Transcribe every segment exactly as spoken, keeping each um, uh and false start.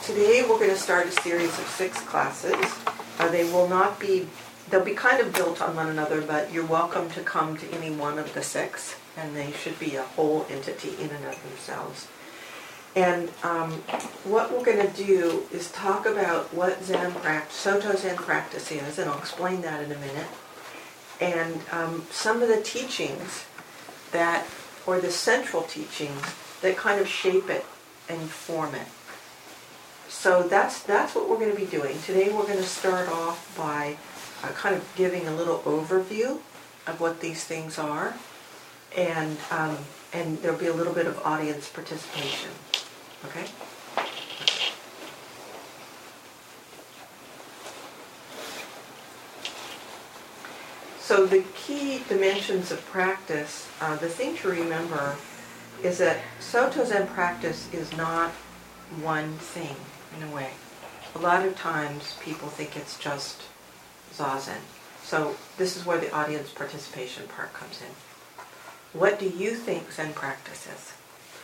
today we're going to start a series of six classes. Uh, they will not be, they'll be kind of built on one another, but you're welcome to come to any one of the six, and they should be a whole entity in and of themselves. And um, what we're going to do is talk about what Zen practice, Soto Zen practice is, and I'll explain that in a minute. And um, some of the teachings that, or the central teachings that kind of shape it and form it. So that's that's what we're going to be doing. Today we're going to start off by uh, kind of giving a little overview of what these things are, and um, and there'll be a little bit of audience participation. Okay? So the key dimensions of practice, uh, the thing to remember is that Soto Zen practice is not one thing, in a way. A lot of times people think it's just Zazen. So this is where the audience participation part comes in. What do you think Zen practice is?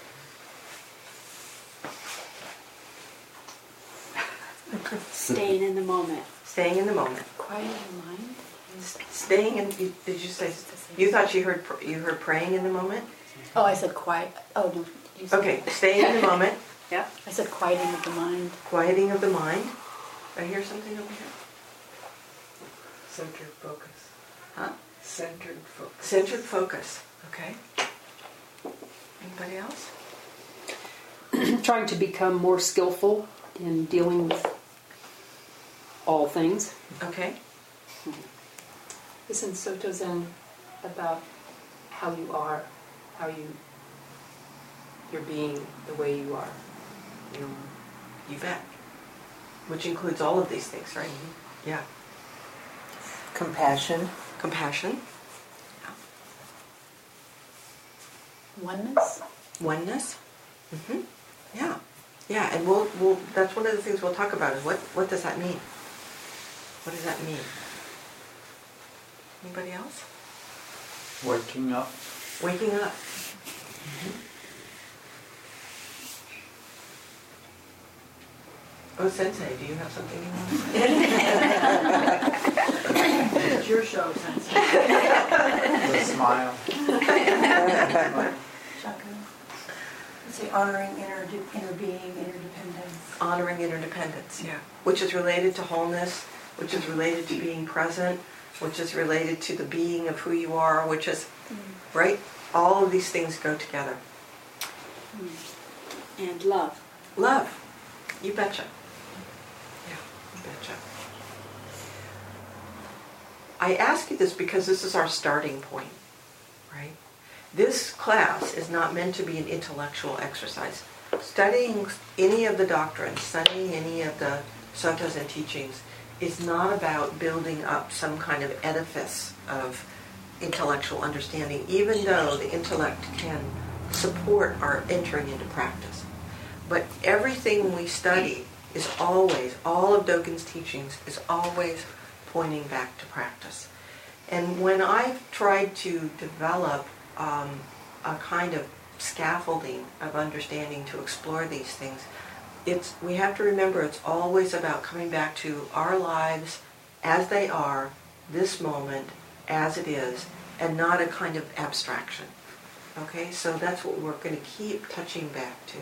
Staying in the moment. Staying in the moment. Quiet your mind. Staying in. Did you say? You thought you heard you heard praying in the moment? Oh, I said quiet. Oh no. You said Okay, staying in the moment. Yeah. I said quieting of the mind. Quieting of the mind. I hear something over here. Centered focus. Huh? Centered focus. Centered focus. Okay. Anybody else? Trying to become more skillful in dealing with all things. Okay. Isn't Soto Zen about how you are, how you, you're being the way you are? You, you bet. Which includes all of these things, right? Mm-hmm. Yeah. Compassion. Compassion. Oneness. Oneness. Mm-hmm. Yeah. Yeah, and we'll we'll that's one of the things we'll talk about is what what does that mean? What does that mean? Anybody else? Waking up. Waking up. Mm-hmm. Oh, Sensei, do you have something you want to say? It's your show, Sensei. The smile. Shaka. Say honoring inner, inner being, interdependence. Honoring interdependence, yeah. Which is related to wholeness, which is related to being present, which is related to the being of who you are, which is, mm. right? All of these things go together. Mm. And love. Love. You betcha. Yeah, you betcha. I ask you this because this is our starting point, right? This class is not meant to be an intellectual exercise. Studying any of the doctrines, studying any of the Soto Zen teachings is not about building up some kind of edifice of intellectual understanding, even though the intellect can support our entering into practice. But everything we study is always, all of Dogen's teachings is always pointing back to practice. And when I've tried to develop um, a kind of scaffolding of understanding to explore these things, it's we have to remember it's always about coming back to our lives as they are, this moment, as it is, and not a kind of abstraction. Okay, so that's what we're going to keep touching back to.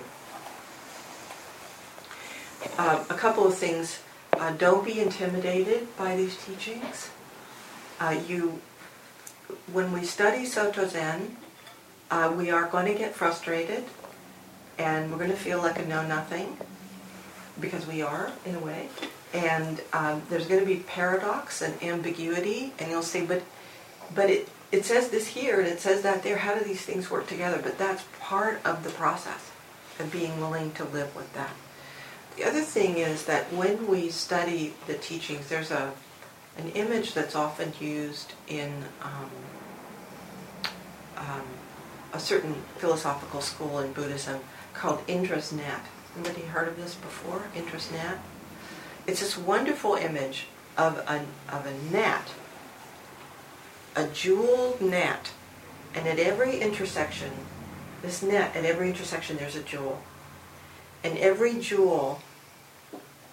Uh, a couple of things. Uh, don't be intimidated by these teachings. Uh, you, when we study Soto Zen, uh, we are going to get frustrated, and we're going to feel like a know-nothing, because we are, in a way. And um, there's going to be paradox and ambiguity, and you'll say, but, but it, it says this here, and it says that there. How do these things work together? But that's part of the process of being willing to live with that. The other thing is that when we study the teachings, there's a an image that's often used in um, um, a certain philosophical school in Buddhism called Indra's net. Anybody heard of this before? Indra's net? It's this wonderful image of a, of a net, a jeweled net, and at every intersection, this net, at every intersection there's a jewel. And every jewel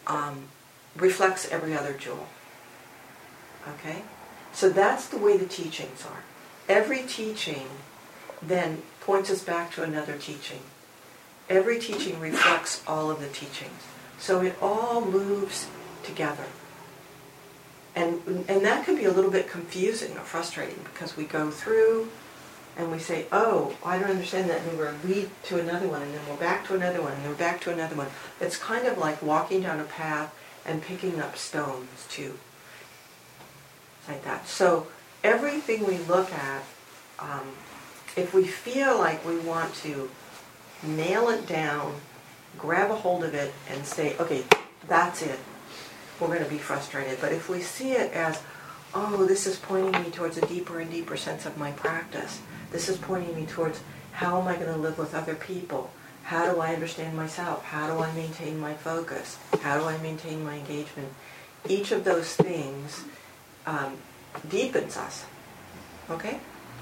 um, reflects every other jewel. Okay? So that's the way the teachings are. Every teaching then points us back to another teaching. Every teaching reflects all of the teachings. So it all moves together. And, and that can be a little bit confusing or frustrating because we go through and we say, oh, I don't understand that, and we're lead to another one, and then we're back to another one, and then we're back to another one. It's kind of like walking down a path and picking up stones too. Like that. So everything we look at, um, if we feel like we want to nail it down, grab a hold of it, and say, okay, that's it, we're going to be frustrated. But if we see it as, oh, this is pointing me towards a deeper and deeper sense of my practice. This is pointing me towards how am I going to live with other people? How do I understand myself? How do I maintain my focus? How do I maintain my engagement? Each of those things um, deepens us. Okay?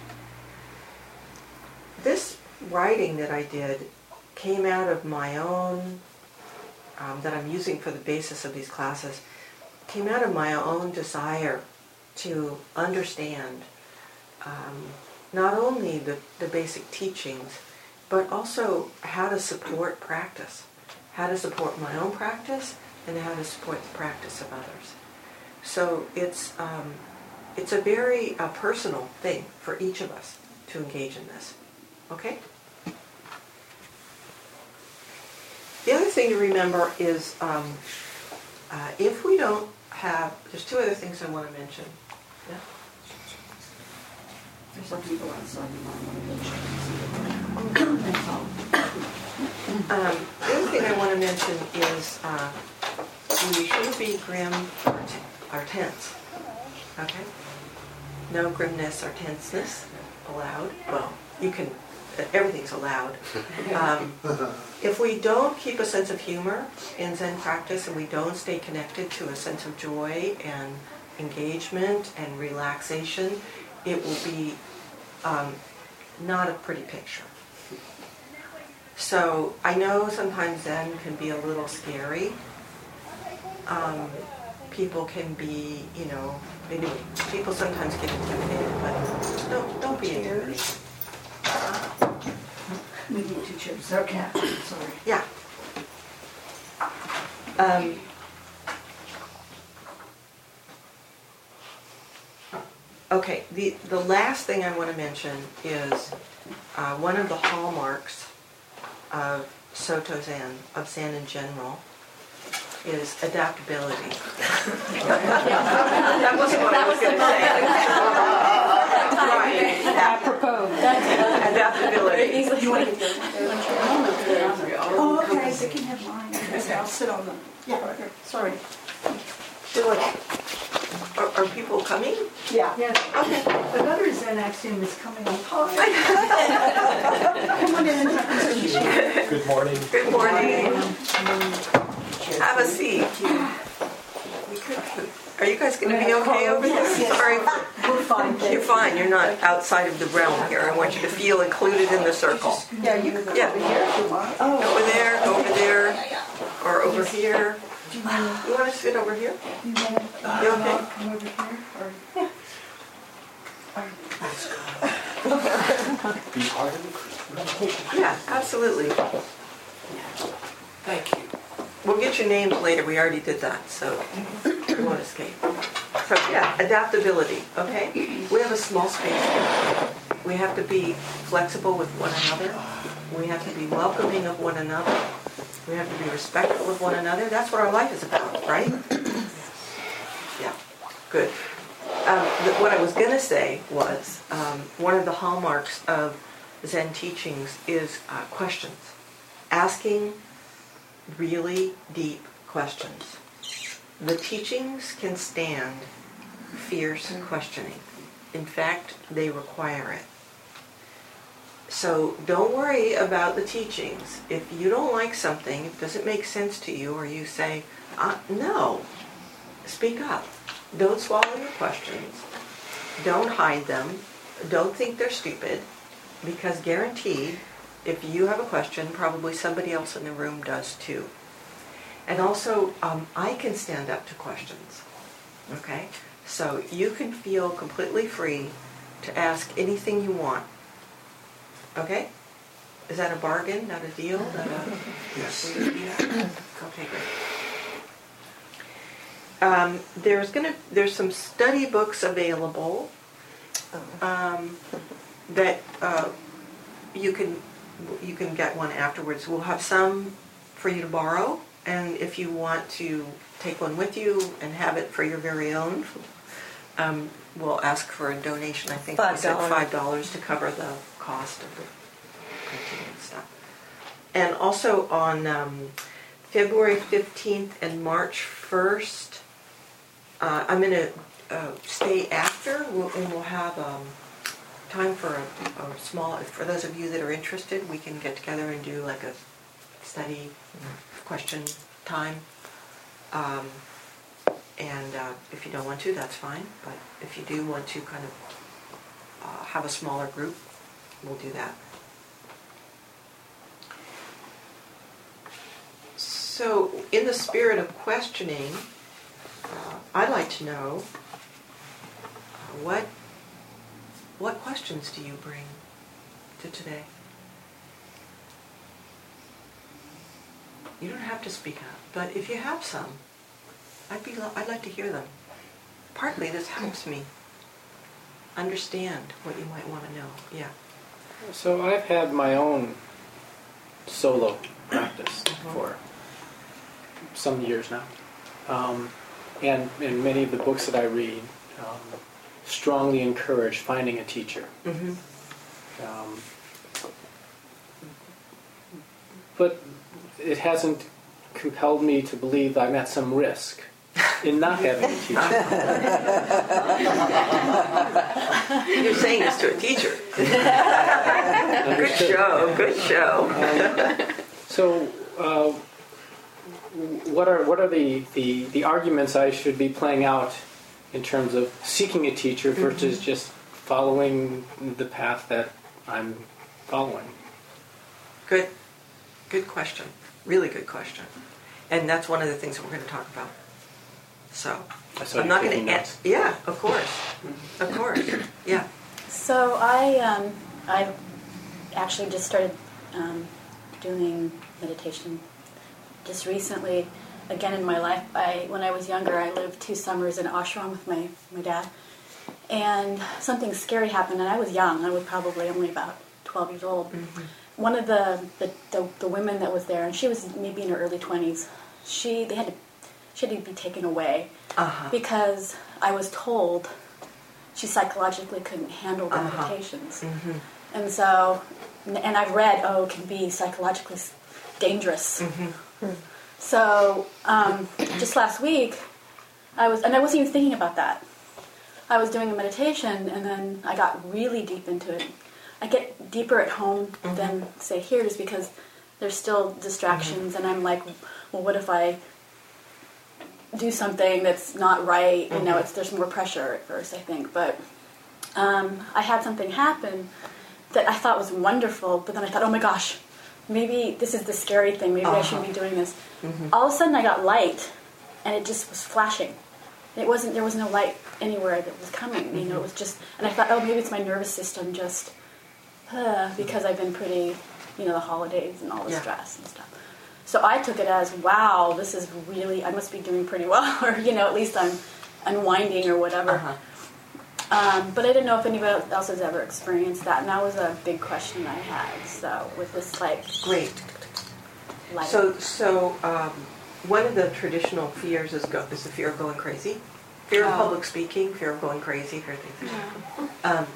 This writing that I did came out of my own, um, that I'm using for the basis of these classes, came out of my own desire to understand um, not only the, the basic teachings, but also how to support practice, how to support my own practice, and how to support the practice of others. So it's um, it's a very uh, personal thing for each of us to engage in this. Okay? The other thing to remember is um, uh, if we don't have, there's two other things I want to mention. Yeah? There's some people outside who might want Um, the other thing I want to mention is uh, we shouldn't be grim or, t- or tense. Okay? No grimness or tenseness allowed. Well, you can, everything's allowed. Um, if we don't keep a sense of humor in Zen practice and we don't stay connected to a sense of joy and engagement and relaxation, it will be um, not a pretty picture. So I know sometimes Zen can be a little scary. Um, people can be, you know, maybe people sometimes get intimidated, but don't don't be intimidated. We need two chips. Okay, sorry. Yeah. Um, okay, the, the last thing I want to mention is uh, one of the hallmarks of Soto Zen, of Zen in general, is adaptability. That wasn't what I was going to say. Right. Apropos. Adaptability. You want to get the... Oh, okay, so you can have mine. Okay, I'll sit on them. Yeah, right here. Sorry. Do it. Are, are people coming? Yeah. Yes, Okay. another Zen axiom is coming on time. Come on in. Good morning. Good morning. Have a seat. We could, are you guys going to be okay over there? Yes, yes. Sorry. We're fine. thank You're you. fine. You're not outside of the realm here. I want you to feel included in the circle. Yeah, you can go Yeah. over here if you want. Oh. Over there, over there, or over here. Do you want You want to sit over here? to, you want to You okay? come over here? Or... Be part of the crew. Yeah, absolutely. Thank you. We'll get your names later. We already did that, so you won't escape. So yeah, adaptability, okay? We have a small space here. We have to be flexible with one another. We have to be welcoming of one another. We have to be respectful of one another. That's what our life is about, right? Yeah, good. Um, th- what I was going to say was um, one of the hallmarks of Zen teachings is uh, questions. Asking really deep questions. The teachings can stand fierce questioning. In fact, they require it. So don't worry about the teachings. If you don't like something, if it doesn't make sense to you, or you say, uh, no, speak up. Don't swallow your questions. Don't hide them. Don't think they're stupid, because guaranteed, if you have a question, probably somebody else in the room does too. And also, um, I can stand up to questions, okay? So you can feel completely free to ask anything you want, okay? Is that a bargain, not a deal? Not a, Yes. okay, great. Um, there's gonna there's some study books available um, that uh, you can you can get one afterwards. We'll have some for you to borrow, and if you want to take one with you and have it for your very own, um, we'll ask for a donation. I think we said five dollars to cover the cost of the printing and stuff. And also on um, February fifteenth and March first. Uh, I'm going to uh, stay after, we'll, and we'll have um, time for a, a small, for those of you that are interested, we can get together and do like a study question time. Um, and uh, if you don't want to, that's fine, but if you do want to kind of uh, have a smaller group, we'll do that. So, in the spirit of questioning, Uh, I'd like to know uh, what what questions do you bring to today? You don't have to speak up, but if you have some, I'd be I'd like to hear them. Partly this helps me understand what you might want to know. Yeah. So I've had my own solo practice Mhm. for some years now. Um, And in many of the books that I read, um, strongly encourage finding a teacher. Mm-hmm. Um, but it hasn't compelled me to believe I'm at some risk in not having a teacher. You're saying this to a teacher. Good show, good show. Um, so, uh, what are what are the, the, the arguments I should be playing out in terms of seeking a teacher versus mm-hmm. just following the path that I'm following? Good, good question. Really good question. And that's one of the things that we're going to talk about. So, I'm not going to answer. Yeah, of course, of course. Yeah. So I um, I actually just started um, doing meditation just recently. Again in my life, I when I was younger, I lived two summers in ashram with my, my dad, and something scary happened, and I was young. I was probably only about twelve years old. Mm-hmm. One of the the, the the women that was there, and she was maybe in her early twenties, she they had to she had to be taken away uh-huh. because I was told she psychologically couldn't handle the uh-huh. meditations. Mm-hmm. And so, and I've read, oh, it can be psychologically dangerous. Mm-hmm. So, um, just last week, I was, and I wasn't even thinking about that. I was doing a meditation, and then I got really deep into it. I get deeper at home mm-hmm. than, say, here, just because there's still distractions, mm-hmm. and I'm like, well, what if I do something that's not right? Mm-hmm. You know, it's there's more pressure at first, I think. But um, I had something happen that I thought was wonderful, but then I thought, oh my gosh, maybe this is the scary thing. Maybe uh-huh. I shouldn't be doing this. Mm-hmm. All of a sudden, I got light, and it just was flashing. It wasn't. There was no light anywhere that was coming. Mm-hmm. You know, it was just. And I thought, oh, maybe it's my nervous system just uh, because I've been pretty, you know, the holidays and all the yeah. stress and stuff. So I took it as, wow, this is really. I must be doing pretty well, or you know, at least I'm unwinding or whatever. Uh-huh. Um, but I didn't know if anybody else has ever experienced that, and that was a big question I had. So with this, like, great. Light. So, so um, one of the traditional fears is go, is the fear of going crazy, fear of oh. public speaking, fear of going crazy, fear of things. Yeah. Um,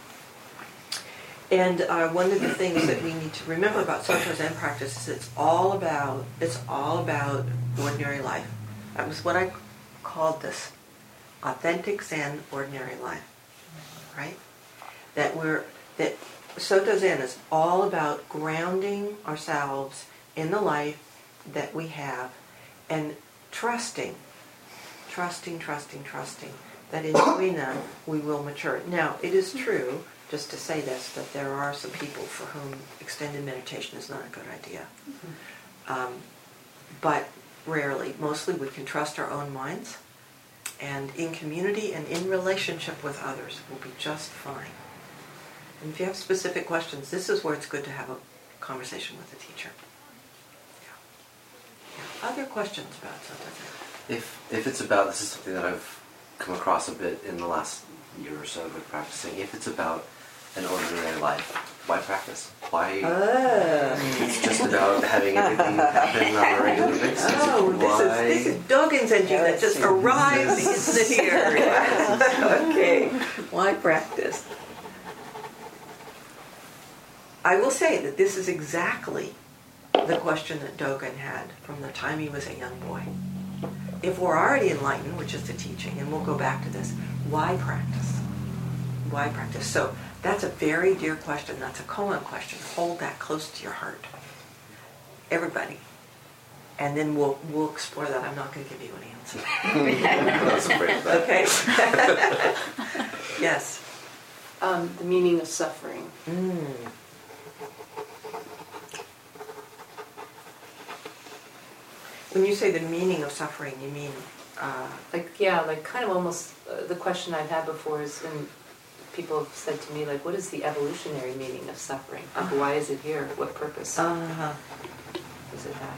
and uh, one of the things that we need to remember about Soto Zen practice is it's all about it's all about ordinary life. That was what I called this: authentic Zen, ordinary life. Right? That we're that Soto Zen is all about grounding ourselves in the life that we have and trusting, trusting, trusting, trusting that in doing that we will mature. Now, it is true, just to say this, that there are some people for whom extended meditation is not a good idea. Mm-hmm. Um, but rarely, mostly we can trust our own minds, and in community and in relationship with others, we'll be just fine. And if you have specific questions, this is where it's good to have a conversation with the teacher. Yeah. Yeah. Other questions about something? If if it's about, this is something that I've come across a bit in the last year or so with practicing, if it's about an ordinary life, why practice? Why? Ah. It's just about having everything happen on a regular basis. Oh, why? this is, this is Dogen's engine that just arrived in here. Okay, why practice? I will say that this is exactly the question that Dogen had from the time he was a young boy. If we're already enlightened, which is the teaching, and we'll go back to this, why practice? Why practice? So that's a very dear question. That's a koan question. Hold that close to your heart. Everybody. And then we'll we'll explore that. I'm not going to give you an answer. I was afraid of that. Okay. Yes. Um, the meaning of suffering. Mm. When you say the meaning of suffering, you mean... Uh, Like, yeah, like kind of almost, uh, the question I've had before is when people have said to me, like, what is the evolutionary meaning of suffering? Like, Uh-huh. why is it here? What purpose uh, does it have?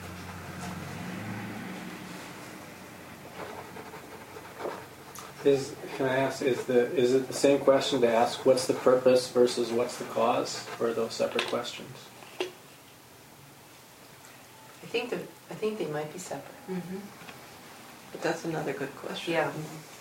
Is can I ask? Is the is it the same question to ask? What's the purpose versus what's the cause? Or are those separate questions? I think that I think they might be separate. mm-hmm. But that's another good question. Yeah.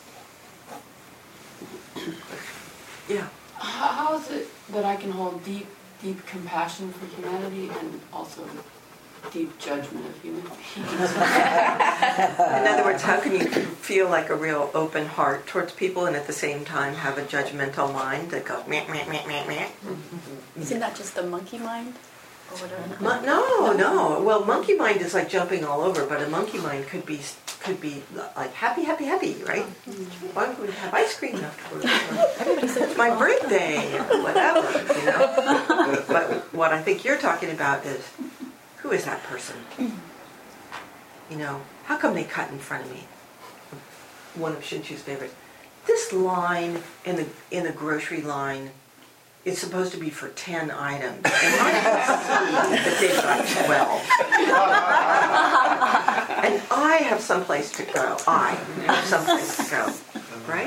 Yeah. How, how is it that I can hold deep, deep compassion for humanity and also deep judgment of human beings? In other words, how can you feel like a real open heart towards people and at the same time have a judgmental mind that goes meh, meh, meh, meh, meh? Isn't that just the monkey mind? Or whatever? Mon- no, no. Well, monkey mind is like jumping all over, but a monkey mind could be could be like happy, happy, happy, right? Why would we have ice cream afterwards? It's my birthday, or whatever, you know. But what I think you're talking about is, who is that person? You know, how come they cut in front of me? One of Shinchu's favorites. This line in the in the grocery line is supposed to be for ten items, and I can see that they've got twelve. And I have someplace to go. I have someplace to go, right?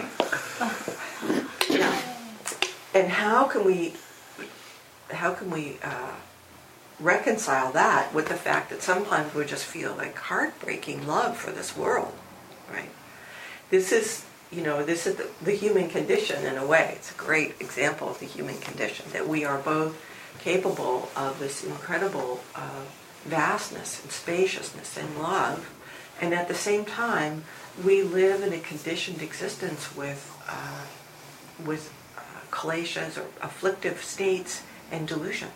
Yeah. And how can we, how can we uh, reconcile that with the fact that sometimes we just feel like heartbreaking love for this world, right? This is, you know, this is the, the human condition in a way. It's a great example of the human condition, that we are both capable of this incredible uh, vastness and spaciousness and love, and at the same time we live in a conditioned existence with uh, with uh, kleshas or afflictive states and delusion.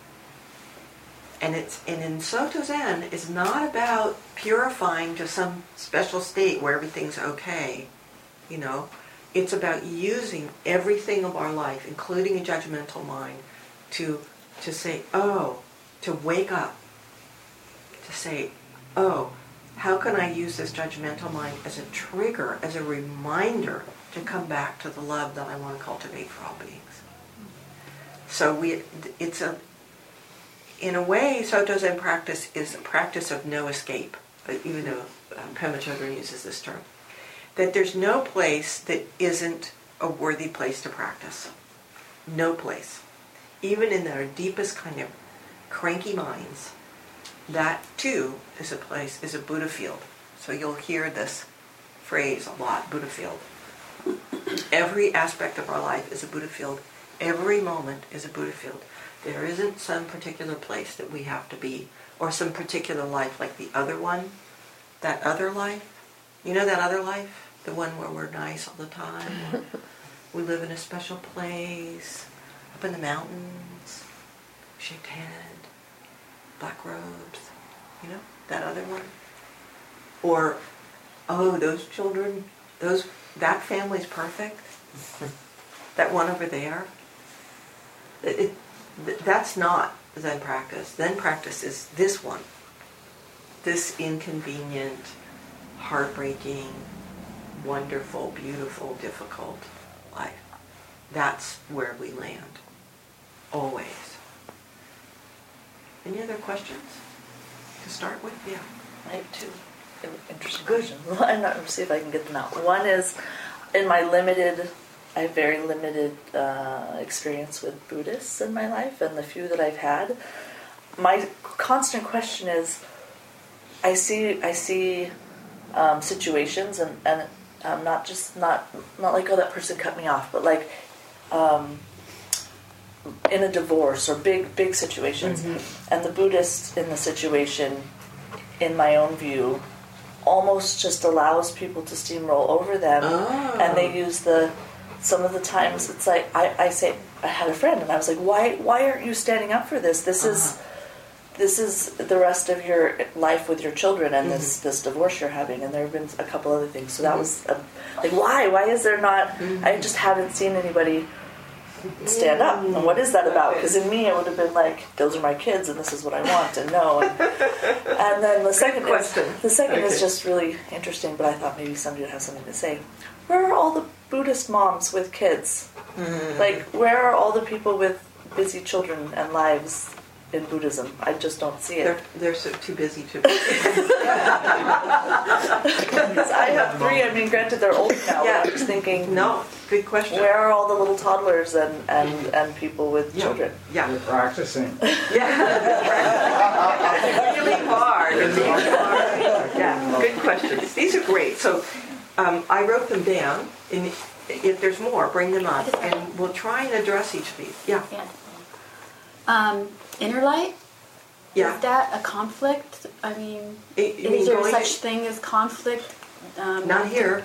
And it's and in Soto Zen is not about purifying to some special state where everything's okay. You know, it's about using everything of our life, including a judgmental mind, to to say, oh, to wake up, to say, oh, how can I use this judgmental mind as a trigger, as a reminder to come back to the love that I want to cultivate for all beings. So we, it's a, in a way, Soto Zen practice is a practice of no escape, even though um, Pema Chodron uses this term. That there's no place that isn't a worthy place to practice. No place. Even in our deepest kind of cranky minds, that too is a place, is a Buddha field. So you'll hear this phrase a lot, Buddha field. Every aspect of our life is a Buddha field. Every moment is a Buddha field. There isn't some particular place that we have to be, or some particular life like the other one, that other life. You know that other life? The one where we're nice all the time. We live in a special place, up in the mountains, shaved head, black robes. You know, that other one? Or, oh, those children, those that family's perfect. That one over there. It, it, that's not Zen practice. Zen practice is this one. this inconvenient, heartbreaking, wonderful, beautiful, difficult life. That's where we land. Always. Any other questions to start with? Yeah. I have two interesting Good. questions. I'm not, see if I can get them out. One is, in my limited, I have very limited uh, experience with Buddhists in my life, and the few that I've had, my constant question is, I see, I see um, situations, and and um, not just not not like, oh, that person cut me off, but like um, in a divorce or big big situations, mm-hmm. and the Buddhist in the situation, in my own view, almost just allows people to steamroll over them, oh. and they use the. Some of the times it's like I, I say I had a friend and I was like, why why aren't you standing up for this? This uh-huh. is this is the rest of your life with your children and mm-hmm. this this divorce you're having. And there have been a couple other things. So that mm-hmm. was a, like why why is there not? Mm-hmm. I just haven't seen anybody stand up. And what is that about? Because in me it would have been like, those are my kids and this is what I want and no. And, and then the second is, the second okay. is just really interesting. But I thought maybe somebody would have something to say. Where are all the Buddhist moms with kids? Mm. Like, where are all the people with busy children and lives in Buddhism? I just don't see it. They're, they're so too busy to. Because I have three. I mean, granted, they're older now. Yeah. But I'm just thinking. No, good question. Where are all the little toddlers and, and, and people with yeah. children? Yeah, you're practicing. Yeah, really hard. Really hard. Yeah, good questions. These are great. So. Um, I wrote them down, and if there's more, bring them up, and we'll try and address each of these. Yeah. yeah. Um, inner light? Yeah. Is that a conflict? I mean, it, is mean there such to, thing as conflict? Um, not here.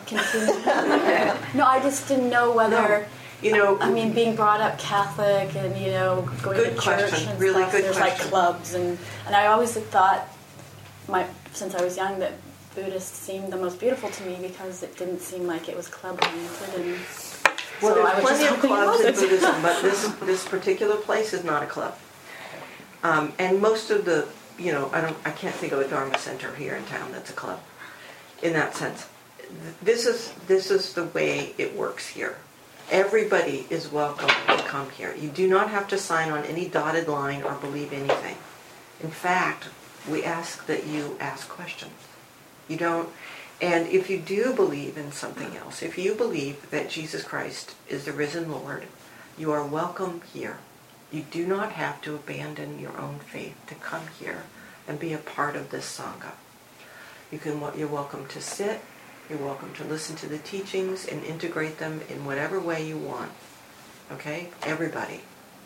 No, I just didn't know whether... No. You know, I mean, being brought up Catholic and, you know, going good to church question. and really stuff, good there's question. like clubs, and, and I always had thought, my since I was young, that Buddhist seemed the most beautiful to me because it didn't seem like it was club oriented. And well, so there's I was plenty just of clubs in Buddhism, but this this particular place is not a club. Um, and most of the, you know, I don't, I can't think of a Dharma center here in town that's a club, in that sense. This is this is the way it works here. Everybody is welcome to come here. You do not have to sign on any dotted line or believe anything. In fact, we ask that you ask questions. You don't, and if you do believe in something else, if you believe that Jesus Christ is the risen Lord, you are welcome here. You do not have to abandon your own faith to come here and be a part of this Sangha. You can, you're welcome to sit, you're welcome to listen to the teachings and integrate them in whatever way you want. Okay? Everybody.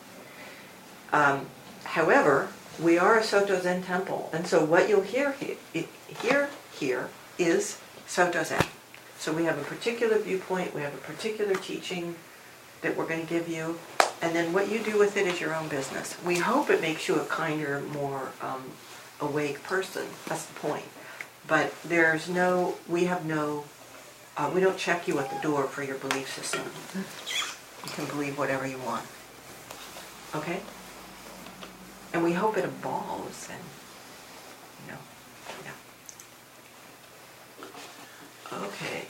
Um, however, we are a Soto Zen temple, and so what you'll hear here, here here is Soto Zen. So we have a particular viewpoint, we have a particular teaching that we're going to give you, and then what you do with it is your own business. We hope it makes you a kinder, more um, awake person. That's the point. But there's no, we have no, uh, we don't check you at the door for your belief system. You can believe whatever you want. Okay? And we hope it evolves and, you know, yeah. Okay.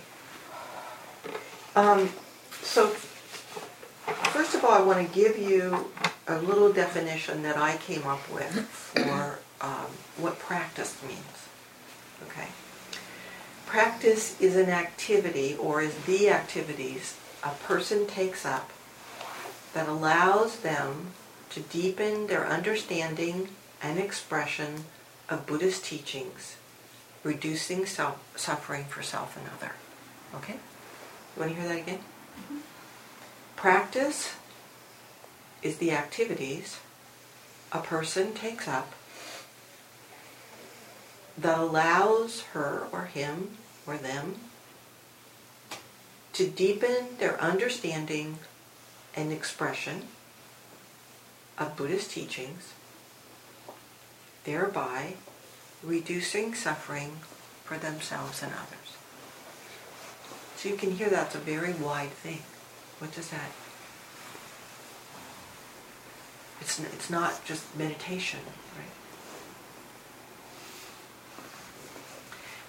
Um, so, first of all, I want to give you a little definition that I came up with for um, what practice means. Okay? Practice is an activity, or is the activities a person takes up that allows them to deepen their understanding and expression of Buddhist teachings, reducing self, suffering for self and other. Okay? You want to hear that again? Mm-hmm. Practice is the activities a person takes up that allows her or him or them to deepen their understanding and expression of Buddhist teachings, thereby reducing suffering for themselves and others. So you can hear that's a very wide thing. What does that? It's it's not just meditation, right?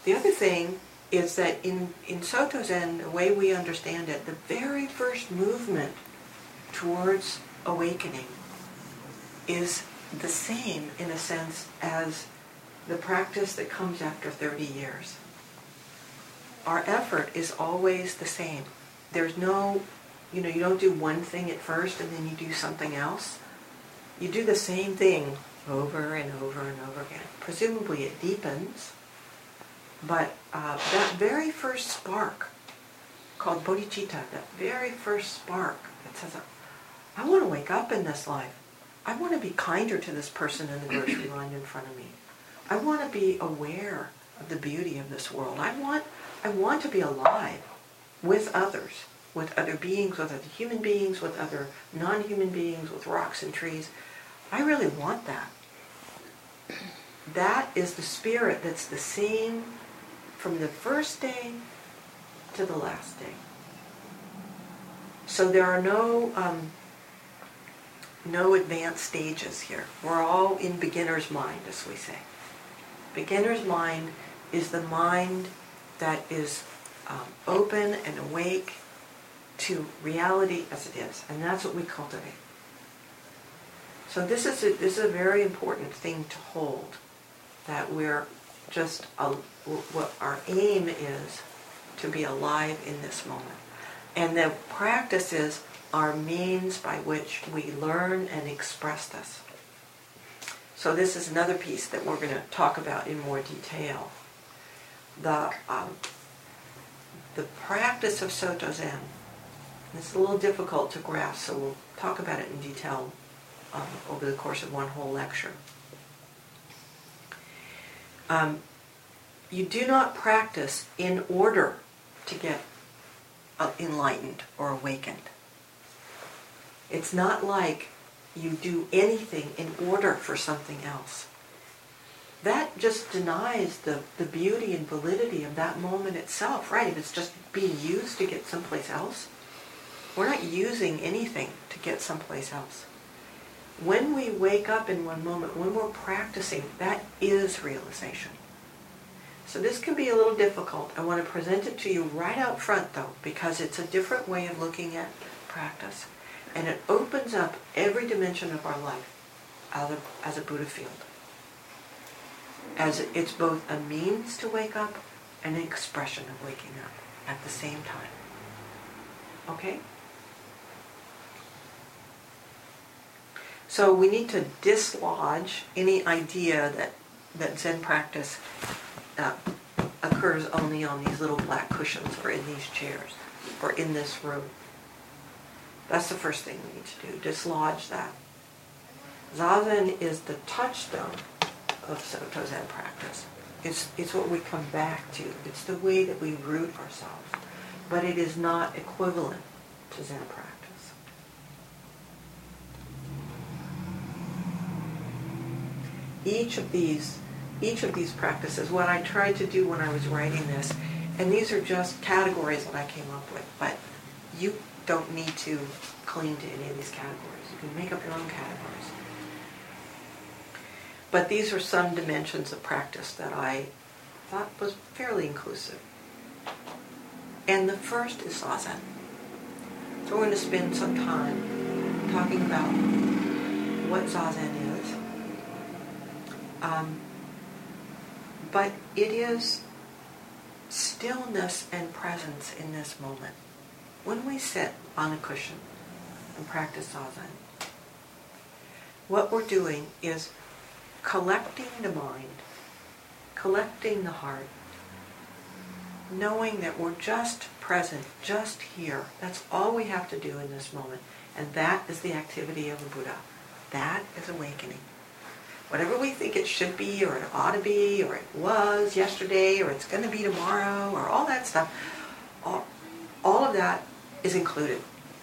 The other thing is that in, in Soto Zen, the way we understand it, the very first movement towards awakening is the same, in a sense, as the practice that comes after thirty years. Our effort is always the same. There's no, you know, you don't do one thing at first and then you do something else. You do the same thing over and over and over again. Presumably it deepens, but uh, that very first spark, called bodhicitta, that very first spark that says, I want to wake up in this life. I want to be kinder to this person in the grocery line in front of me. I want to be aware of the beauty of this world. I want, I want to be alive with others, with other beings, with other human beings, with other non-human beings, with rocks and trees. I really want that. That is the spirit that's the same from the first day to the last day. So there are no um, no advanced stages here. We're all in beginner's mind, as we say. Beginner's mind is the mind that is um, open and awake to reality as it is, and that's what we cultivate. So this is a, this is a very important thing to hold, that we're just, a, what our aim is to be alive in this moment. And the practices are means by which we learn and express this. So this is another piece that we're going to talk about in more detail. The, um, the practice of Soto Zen, it's a little difficult to grasp, so we'll talk about it in detail um, over the course of one whole lecture. Um, you do not practice in order to get uh, enlightened or awakened. It's not like you do anything in order for something else. That just denies the, the beauty and validity of that moment itself, right? If it's just being used to get someplace else, we're not using anything to get someplace else. When we wake up in one moment, when we're practicing, that is realization. So this can be a little difficult. I want to present it to you right out front, though, because it's a different way of looking at practice. And it opens up every dimension of our life as a, as a Buddha field. As it's both a means to wake up and an expression of waking up at the same time. Okay? So we need to dislodge any idea that, that Zen practice uh, occurs only on these little black cushions or in these chairs or in this room. That's the first thing we need to do, dislodge that. Zazen is the touchstone of Soto Zen practice. It's, it's what we come back to. It's the way that we root ourselves. But it is not equivalent to Zen practice. Each of these, each of these practices, what I tried to do when I was writing this, and these are just categories that I came up with, but you don't need to cling to any of these categories. You can make up your own categories. But these are some dimensions of practice that I thought was fairly inclusive. And the first is Zazen. So we're going to spend some time talking about what Zazen is. Um, but it is stillness and presence in this moment. When we sit on a cushion and practice Zazen, what we're doing is collecting the mind, collecting the heart, knowing that we're just present, just here. That's all we have to do in this moment. And that is the activity of a Buddha. That is awakening. Whatever we think it should be, or it ought to be, or it was yesterday, or it's going to be tomorrow, or all that stuff, all, all of that is included.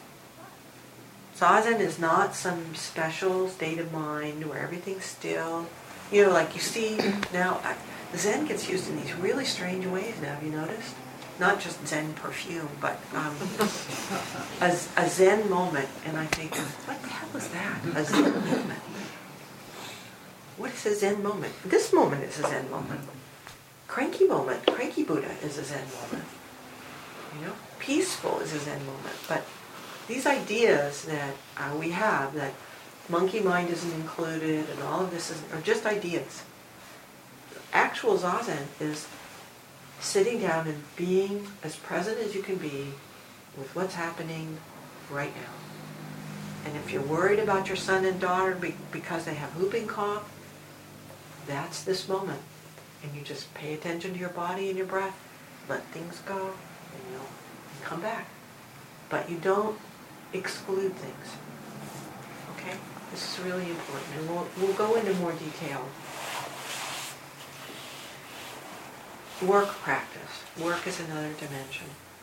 Zazen is not some special state of mind where everything's still. You know, like you see now, Zen gets used in these really strange ways now, have you noticed? Not just Zen perfume, but um, a, a Zen moment. And I think, what the hell is that? A Zen moment. What is a Zen moment? This moment is a Zen moment. cranky moment, cranky Buddha is a Zen moment. You know, peaceful is a Zen moment. But these ideas that uh, we have, that monkey mind isn't included and all of this is, are just ideas. Actual Zazen is sitting down and being as present as you can be with what's happening right now. And if you're worried about your son and daughter be- because they have whooping cough, that's this moment. And you just pay attention to your body and your breath, let things go, and you'll come back. But you don't exclude things. Okay? This is really important. And we'll, we'll go into more detail. Work practice. Work is another dimension.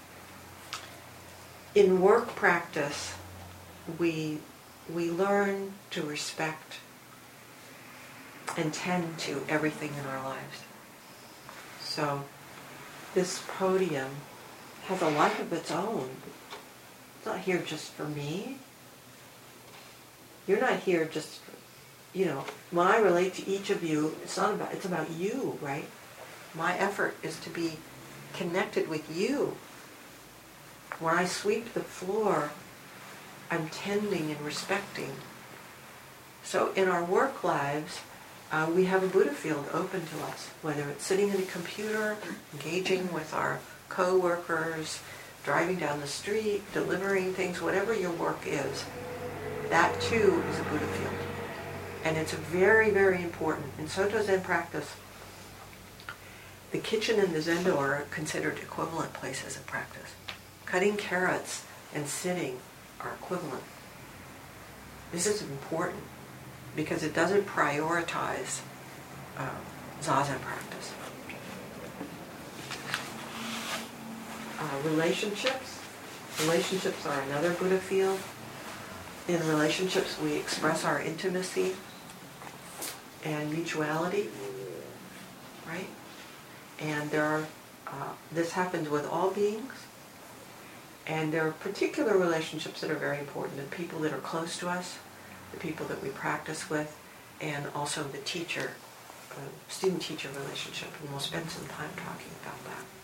In work practice, we we learn to respect and tend to everything in our lives. So this podium has a life of its own. It's not here just for me. You're not here just, you know, when I relate to each of you, it's not about, it's about you, right? My effort is to be connected with you. When I sweep the floor, I'm tending and respecting. So in our work lives, uh, we have a Buddha field open to us, whether it's sitting at a computer, engaging with our co-workers, driving down the street, delivering things, whatever your work is. That too is a Buddha field. And it's very, very important. In Soto Zen practice, the kitchen and the Zendo are considered equivalent places of practice. Cutting carrots and sitting are equivalent. This is important because it doesn't prioritize uh, Zazen practice. Uh, relationships. Relationships are another Buddha field. In relationships, we express our intimacy and mutuality, right? And there are, uh, this happens with all beings. And there are particular relationships that are very important. The people that are close to us, the people that we practice with, and also the teacher, uh, student-teacher relationship. And we'll spend some time talking about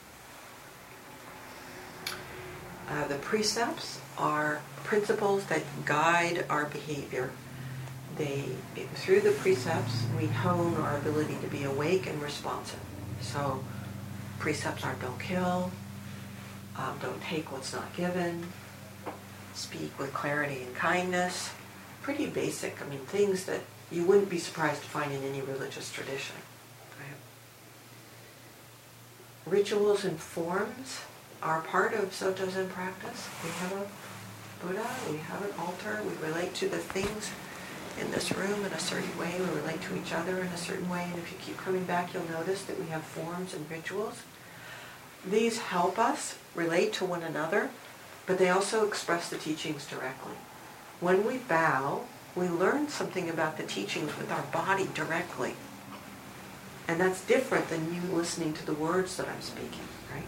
that. Uh, the precepts are principles that guide our behavior. They, through the precepts, we hone our ability to be awake and responsive. So precepts are don't kill, um, don't take what's not given, speak with clarity and kindness. Pretty basic, I mean, things that you wouldn't be surprised to find in any religious tradition. Right? Rituals and forms are part of Soto Zen practice. We have a Buddha, we have an altar, we relate to the things in this room in a certain way, we relate to each other in a certain way, and if you keep coming back, you'll notice that we have forms and rituals. These help us relate to one another, but they also express the teachings directly. When we bow, we learn something about the teachings with our body directly. And that's different than you listening to the words that I'm speaking, right?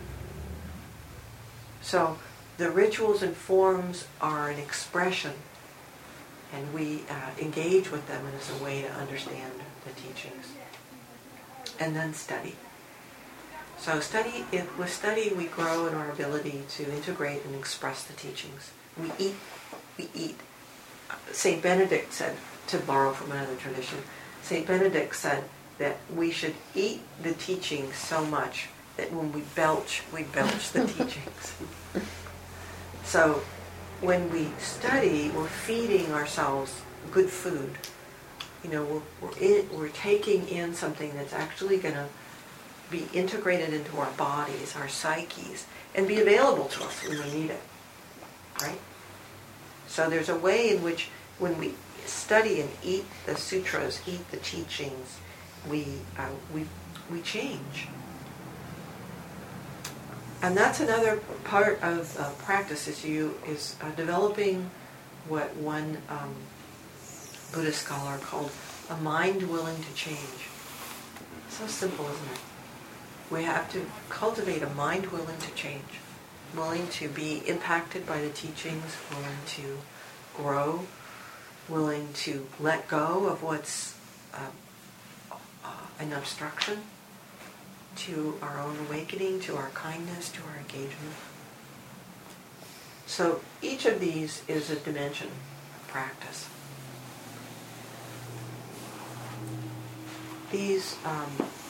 So the rituals and forms are an expression, and we uh, engage with them as a way to understand the teachings. And then study. So study, if with study we grow in our ability to integrate and express the teachings. We eat, we eat. Saint Benedict said, to borrow from another tradition, Saint Benedict said that we should eat the teachings so much that when we belch, we belch the teachings. So when we study, we're feeding ourselves good food. You know, we're, we're, in, we're taking in something that's actually going to be integrated into our bodies, our psyches, and be available to us when we need it. Right? So there's a way in which when we study and eat the sutras, eat the teachings, we uh, we we change. And that's another part of uh, practice is you is uh, developing what one um, Buddhist scholar called a mind willing to change. So simple, isn't it? We have to cultivate a mind willing to change, willing to be impacted by the teachings, willing to grow, willing to let go of what's uh, uh, an obstruction, to our own awakening, to our kindness, to our engagement. So each of these is a dimension of practice. These um,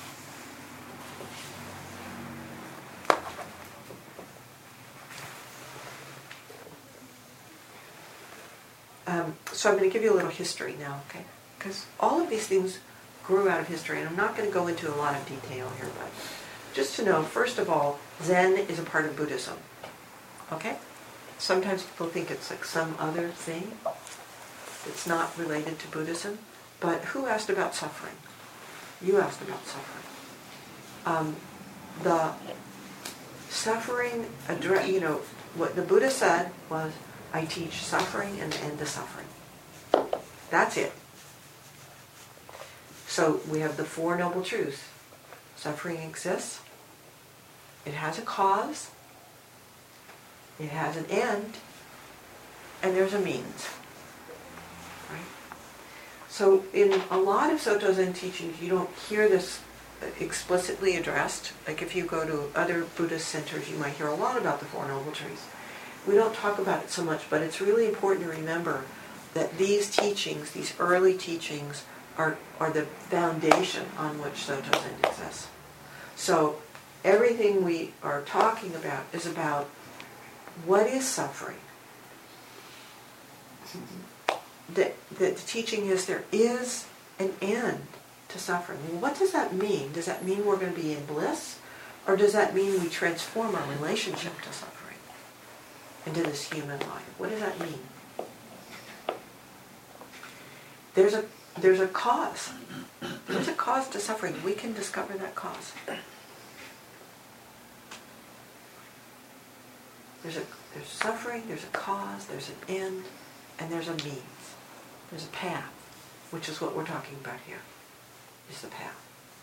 um, so I'm going to give you a little history now, okay? Because all of these things grew out of history, and I'm not going to go into a lot of detail here, but just to know, first of all, Zen is a part of Buddhism, okay? Sometimes people think it's like some other thing. It's not related to Buddhism, but who asked about suffering? You asked about suffering. Um, the suffering, address, you know, what the Buddha said was, I teach suffering and end the suffering. That's it. So we have the Four Noble Truths. Suffering exists. It has a cause. It has an end. And there's a means. Right? So in a lot of Soto Zen teachings, you don't hear this explicitly addressed. Like if you go to other Buddhist centers, you might hear a lot about the Four Noble Truths. We don't talk about it so much, but it's really important to remember that these teachings, these early teachings, are, are the foundation on which Soto Zen exists. So everything we are talking about is about what is suffering. The, the, the teaching is there is an end to suffering. Well, what does that mean? Does that mean we're going to be in bliss? Or does that mean we transform our relationship to suffering into this human life? What does that mean? There's a there's a cause. There's a cause to suffering. We can discover that cause. There's a there's suffering, there's a cause, there's an end, and there's a means. There's a path, which is what we're talking about here, is the path.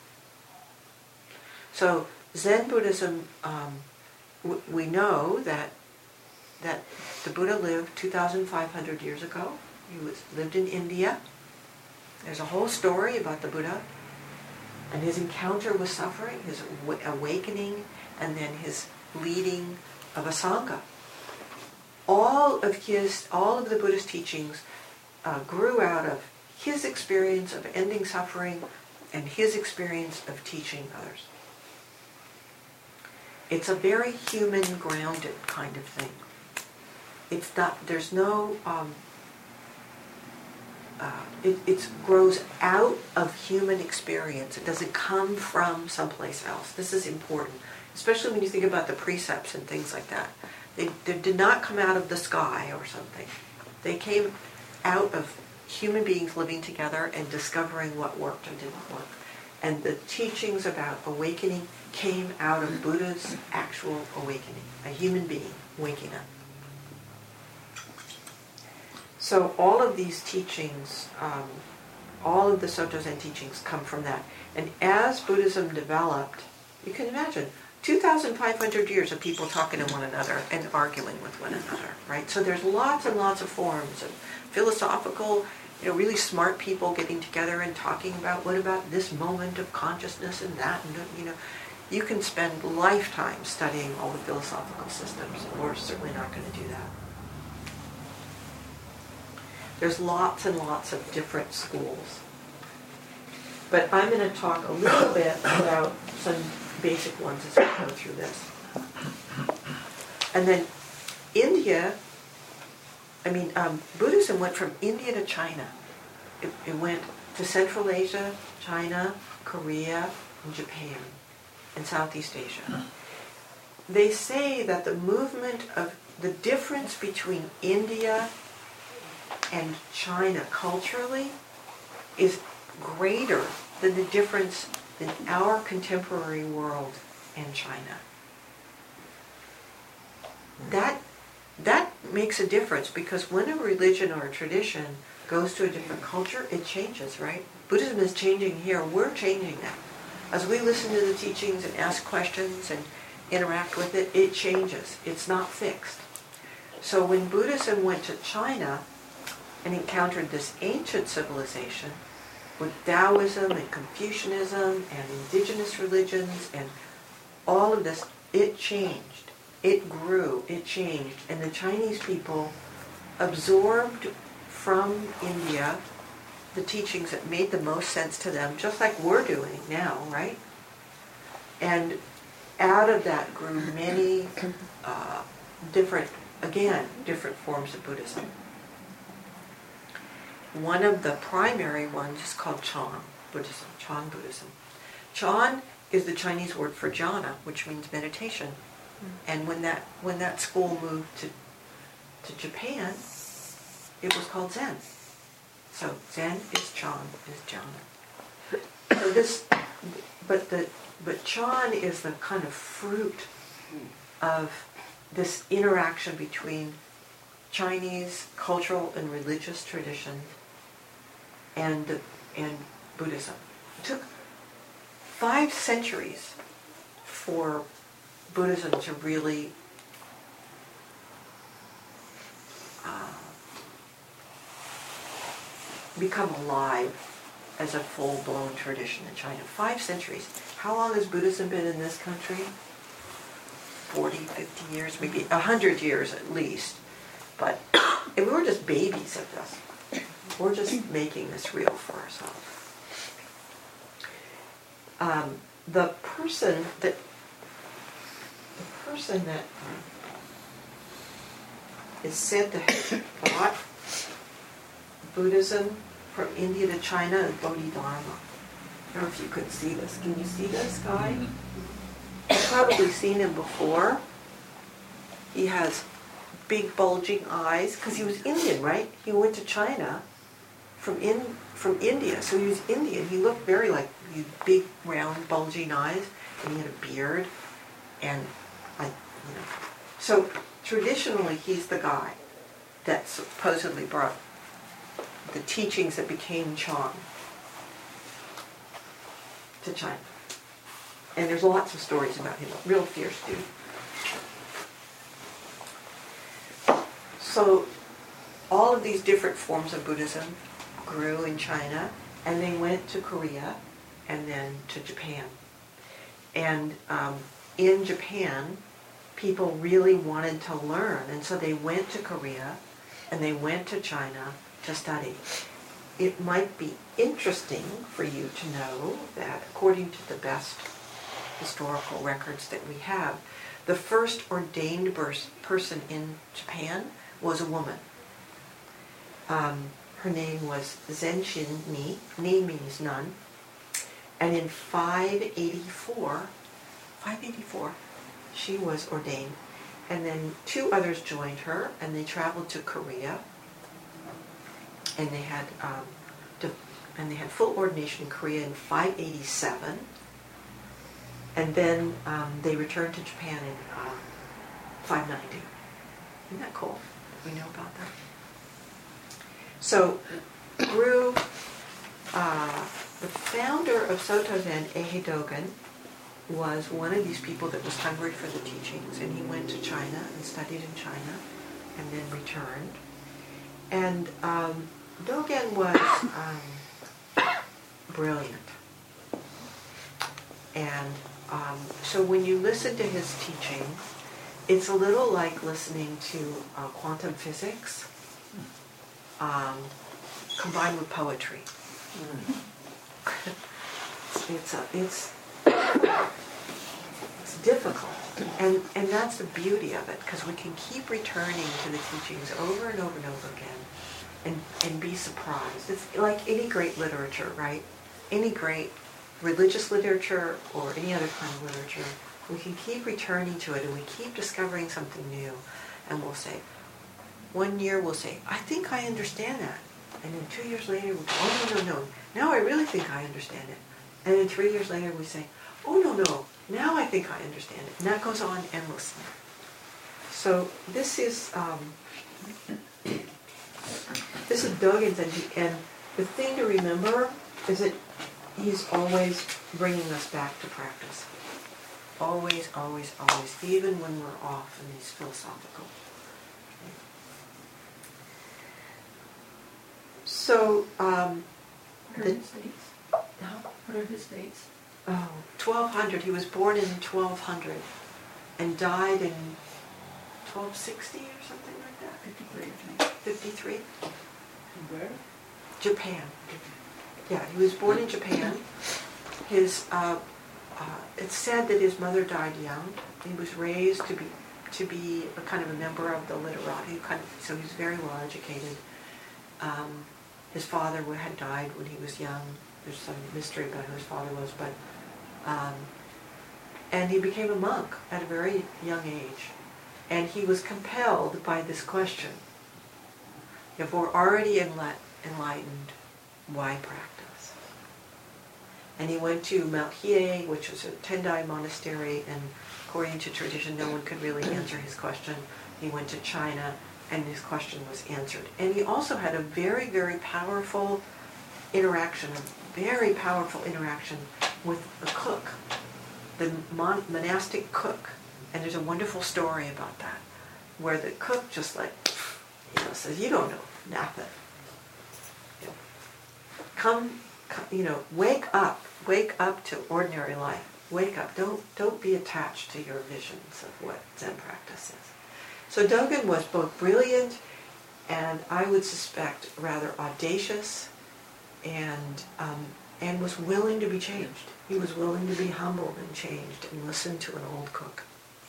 So Zen Buddhism, um, w- we know that that the Buddha lived two thousand five hundred years ago. He was, lived in India. There's a whole story about the Buddha and his encounter with suffering, his aw- awakening, and then his leading of a Sangha. All of his, all of the Buddhist teachings uh, grew out of his experience of ending suffering and his experience of teaching others. It's a very human, grounded kind of thing. It's not, there's no, um, uh, it it grows out of human experience. It doesn't come from someplace else. This is important, especially when you think about the precepts and things like that. They, they did not come out of the sky or something. They came out of human beings living together and discovering what worked and didn't work. And the teachings about awakening came out of Buddha's actual awakening, a human being waking up. So all of these teachings, um, all of the Soto Zen teachings come from that. And as Buddhism developed, you can imagine, two thousand five hundred years of people talking to one another and arguing with one another, right? So there's lots and lots of forms of philosophical, you know, really smart people getting together and talking about what about this moment of consciousness and that, and you know, you can spend lifetimes studying all the philosophical systems. We're certainly not going to do that. There's lots and lots of different schools. But I'm going to talk a little bit about some basic ones as we go through this. And then India, I mean, um, Buddhism went from India to China. It, it went to Central Asia, China, Korea, and Japan, and Southeast Asia. They say that the movement of the difference between India and China culturally is greater than the difference in our contemporary world and China. That that makes a difference, because when a religion or a tradition goes to a different culture, it changes, right? Buddhism is changing here. We're changing now. As we listen to the teachings and ask questions and interact with it, it changes. It's not fixed. So when Buddhism went to China and encountered this ancient civilization, with Taoism and Confucianism and indigenous religions and all of this, it changed. It grew, it changed. And the Chinese people absorbed from India the teachings that made the most sense to them, just like we're doing now, right? And out of that grew many uh, different, again, different forms of Buddhism. One of the primary ones is called Chan Buddhism, Chan Buddhism. Chan is the Chinese word for jhana, which means meditation. And when that when that school moved to to Japan, it was called Zen. So Zen is Chan, is jhana. So this, but the but Chan is the kind of fruit of this interaction between Chinese cultural and religious tradition and the, and Buddhism. It took five centuries for Buddhism to really uh, become alive as a full-blown tradition in China. Five centuries. How long has Buddhism been in this country? forty, fifty years, maybe one hundred years at least. But and we were just babies at this. We're just making this real for ourselves. Um, the person that the person that is said to have brought Buddhism from India to China is Bodhidharma. I don't know if you could see this. Can you see this guy? You've probably seen him before. He has big bulging eyes because he was Indian, right? He went to China from in from India, so he was Indian. He looked very like these big, round, bulging eyes, and he had a beard, and like you know. So traditionally, he's the guy that supposedly brought the teachings that became Chan to China. And there's lots of stories about him. Real fierce dude. So all of these different forms of Buddhism grew in China, and they went to Korea, and then to Japan. And um, in Japan, people really wanted to learn, and so they went to Korea, and they went to China to study. It might be interesting for you to know that according to the best historical records that we have, the first ordained person in Japan was a woman. Um, her name was Zenshin Ni. Ni means nun. And in five eighty-four, five eighty-four, she was ordained. And then two others joined her, and they traveled to Korea. And they had um, to, and they had full ordination in Korea in five eighty-seven. And then um, they returned to Japan in uh, five ninety. Isn't that cool? We know about that. So, grew, uh, the founder of Soto Zen, Ehe Dogen, was one of these people that was hungry for the teachings, and he went to China and studied in China, and then returned. And um, Dogen was um, brilliant. And um, so when you listen to his teaching, it's a little like listening to uh, quantum physics um, combined with poetry. Mm. it's a, it's it's difficult, and and that's the beauty of it, because we can keep returning to the teachings over and over and over again, and and be surprised. It's like any great literature, right? Any great religious literature or any other kind of literature, we can keep returning to it, and we keep discovering something new, and we'll say, one year we'll say, I think I understand that, and then two years later we'll go, oh no, no, no, now I really think I understand it, and then three years later we say, oh no, no, now I think I understand it, and that goes on endlessly. So this is, um, this is Dogen's, and, and the thing to remember is that he's always bringing us back to practice. Always, always, always, even when we're off in these philosophical. So, um, What are his dates? What are his dates? Oh, twelve hundred. He was born in twelve hundred and died in twelve sixty or something like that. fifty-three, I think. fifty-three? Where? Japan. Yeah, he was born in Japan. His, uh, uh, it's said that his mother died young. He was raised to be to be a kind of a member of the literati, kind of, so he was very well educated. Um, his father wa- had died when he was young. There's some mystery about who his father was, but um, and he became a monk at a very young age, and he was compelled by this question: if we're already enli- enlightened, why practice? And he went to Mount Hiei, which was a Tendai monastery, and according to tradition, no one could really answer his question. He went to China, and his question was answered. And he also had a very, very powerful interaction, a very powerful interaction with the cook, the mon- monastic cook. And there's a wonderful story about that, where the cook just like, you know, says, you don't know nothing. You know, come, come, you know, wake up, wake up to ordinary life. Wake up. Don't don't be attached to your visions of what Zen practice is. So Dogen was both brilliant and I would suspect rather audacious, and um, and was willing to be changed. He was willing to be humbled and changed and listen to an old cook.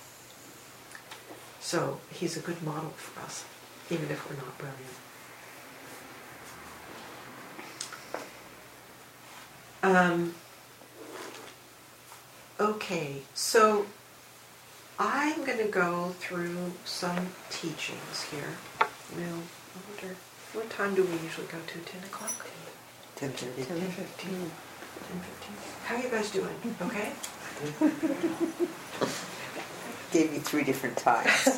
So he's a good model for us, even if we're not brilliant. Um, okay, so I'm going to go through some teachings here. Now, I wonder, what time do we usually go to? ten o'clock? ten thirty. ten fifteen. ten fifteen. How are you guys doing? Okay? Gave you three different times. So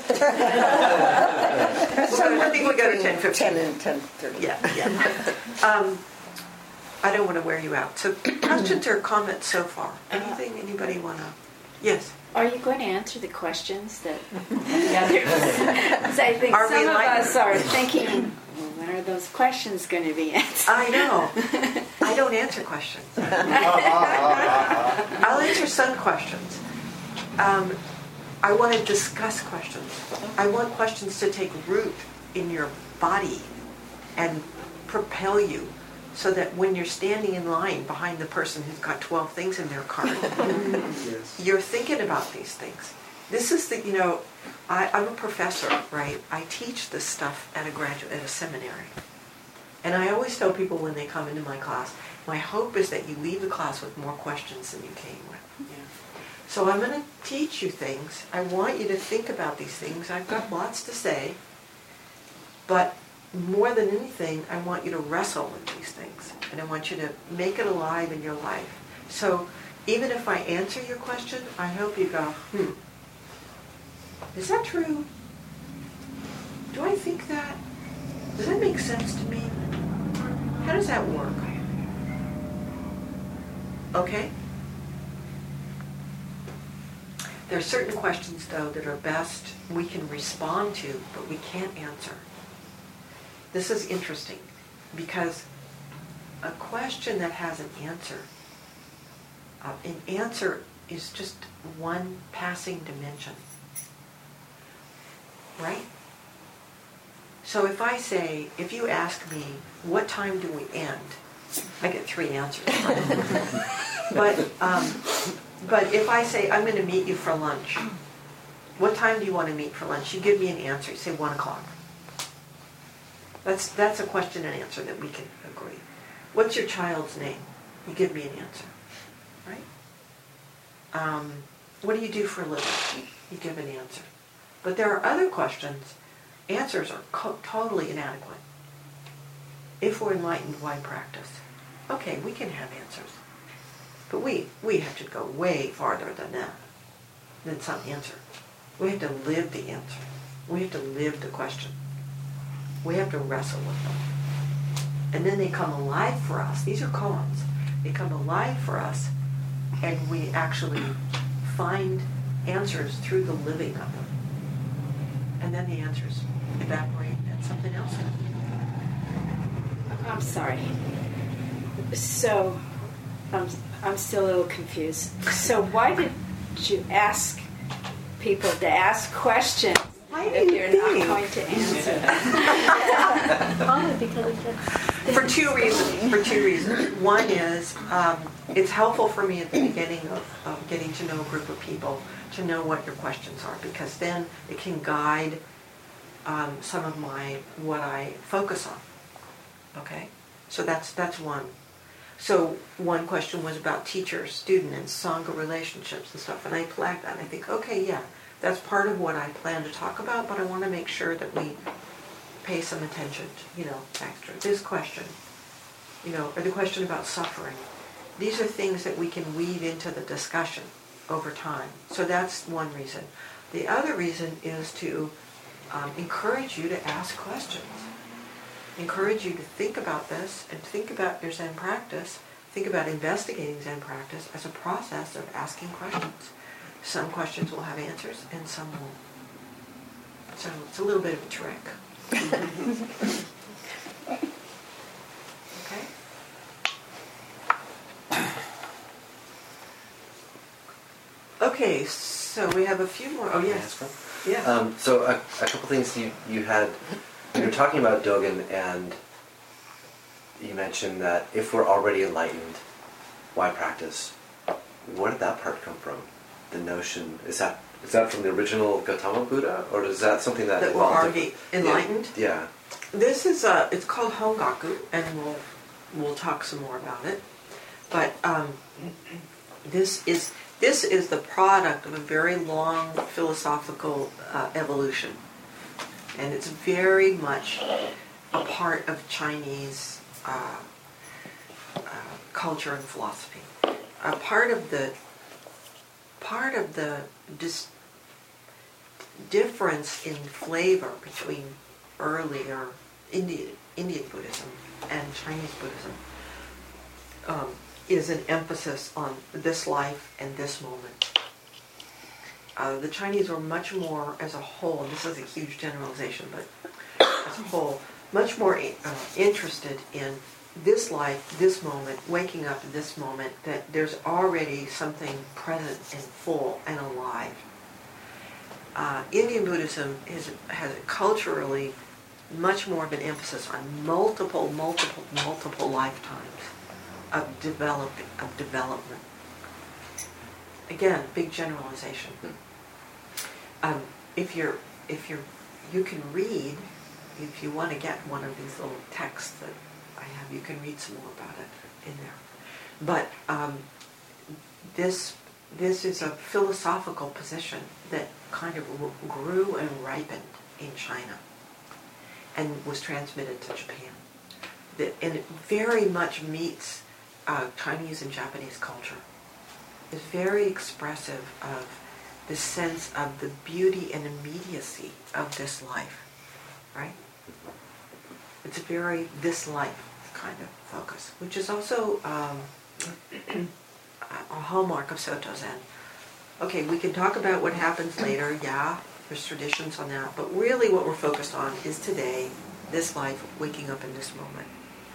I think we go to ten fifteen. ten and ten thirty. Yeah, yeah. Um, I don't want to wear you out. So questions or comments so far? Anything anybody want to? Yes. Are you going to answer the questions that the others? So I think Are we some of enlightened? us are thinking, well, when are those questions going to be answered? I know. I don't answer questions. I'll answer some questions. Um, I want to discuss questions. I want questions to take root in your body and propel you, so that when you're standing in line behind the person who's got twelve things in their cart, Yes. you're thinking about these things. This is the, you know, I, I'm a professor, right? I teach this stuff at a graduate, at a seminary. And I always tell people when they come into my class, my hope is that you leave the class with more questions than you came with. Yeah. So I'm going to teach you things. I want you to think about these things. I've got lots to say, but more than anything, I want you to wrestle with these things, and I want you to make it alive in your life. So even if I answer your question, I hope you go, hmm, is that true? Do I think that? Does that make sense to me? How does that work? Okay? There are certain questions, though, that are best we can respond to, but we can't answer. This is interesting, because a question that has an answer, uh, an answer is just one passing dimension, right? So if I say, if you ask me, what time do we end? I get three answers. but, um, but if I say, I'm going to meet you for lunch, what time do you want to meet for lunch? You give me an answer. You say one o'clock. That's that's a question and answer that we can agree. What's your child's name? You give me an answer, right? Um, what do you do for a living? You give an answer. But there are other questions. Answers are co- totally inadequate. If we're enlightened, why practice? Okay, we can have answers, but we we have to go way farther than that, than some answer. We have to live the answer. We have to live the question. We have to wrestle with them. And then they come alive for us. These are koans. They come alive for us, and we actually find answers through the living of them. And then the answers evaporate and something else happens. I'm sorry. So, I'm, I'm still a little confused. So why did you ask people to ask questions if you're not going to answer them? Probably because it gets For two reasons. For two reasons. One is um, it's helpful for me at the beginning of, of getting to know a group of people to know what your questions are, because then it can guide um, some of my what I focus on. Okay, so that's that's one. So one question was about teacher, student, and Sangha relationships and stuff, and I flagged that. I think, okay, yeah, that's part of what I plan to talk about, but I want to make sure that we pay some attention to, you know, extra. This question, you know, or the question about suffering. These are things that we can weave into the discussion over time. So that's one reason. The other reason is to um, encourage you to ask questions. Encourage you to think about this and think about your Zen practice. Think about investigating Zen practice as a process of asking questions. Some questions will have answers and some won't. So it's a little bit of a trick. Okay? Okay, so we have a few more. Oh, yes. Yeah. Um, so a, a couple things you, you had, you were talking about Dogen, and you mentioned that if we're already enlightened, why practice? Where did that part come from? The notion, is that is that from the original Gautama Buddha, or is that something that That we're evolved? already enlightened? Yeah. This is a, it's called Hongaku, and we'll we'll talk some more about it. But um, this is this is the product of a very long philosophical uh, evolution, and it's very much a part of Chinese uh, uh, culture and philosophy. A part of the part of the dis- difference in flavor between earlier Indian, Indian Buddhism and Chinese Buddhism um, is an emphasis on this life and this moment. Uh, the Chinese were much more, as a whole, this is a huge generalization, but as a whole, much more uh, interested in this life, this moment, waking up in this moment, that there's already something present and full and alive. Uh, Indian Buddhism is, has culturally much more of an emphasis on multiple, multiple, multiple lifetimes of develop, of development. Again, big generalization. Um, if you're, if you're, you can read, if you want to get one of these little texts that I have, you can read some more about it in there. But um, this this is a philosophical position that kind of grew and ripened in China and was transmitted to Japan. That, and it very much meets uh, Chinese and Japanese culture. It's very expressive of the sense of the beauty and immediacy of this life, right? It's a very this life kind of focus, which is also um, a hallmark of Soto Zen. Okay, we can talk about what happens later, yeah, there's traditions on that, but really what we're focused on is today, this life, waking up in this moment.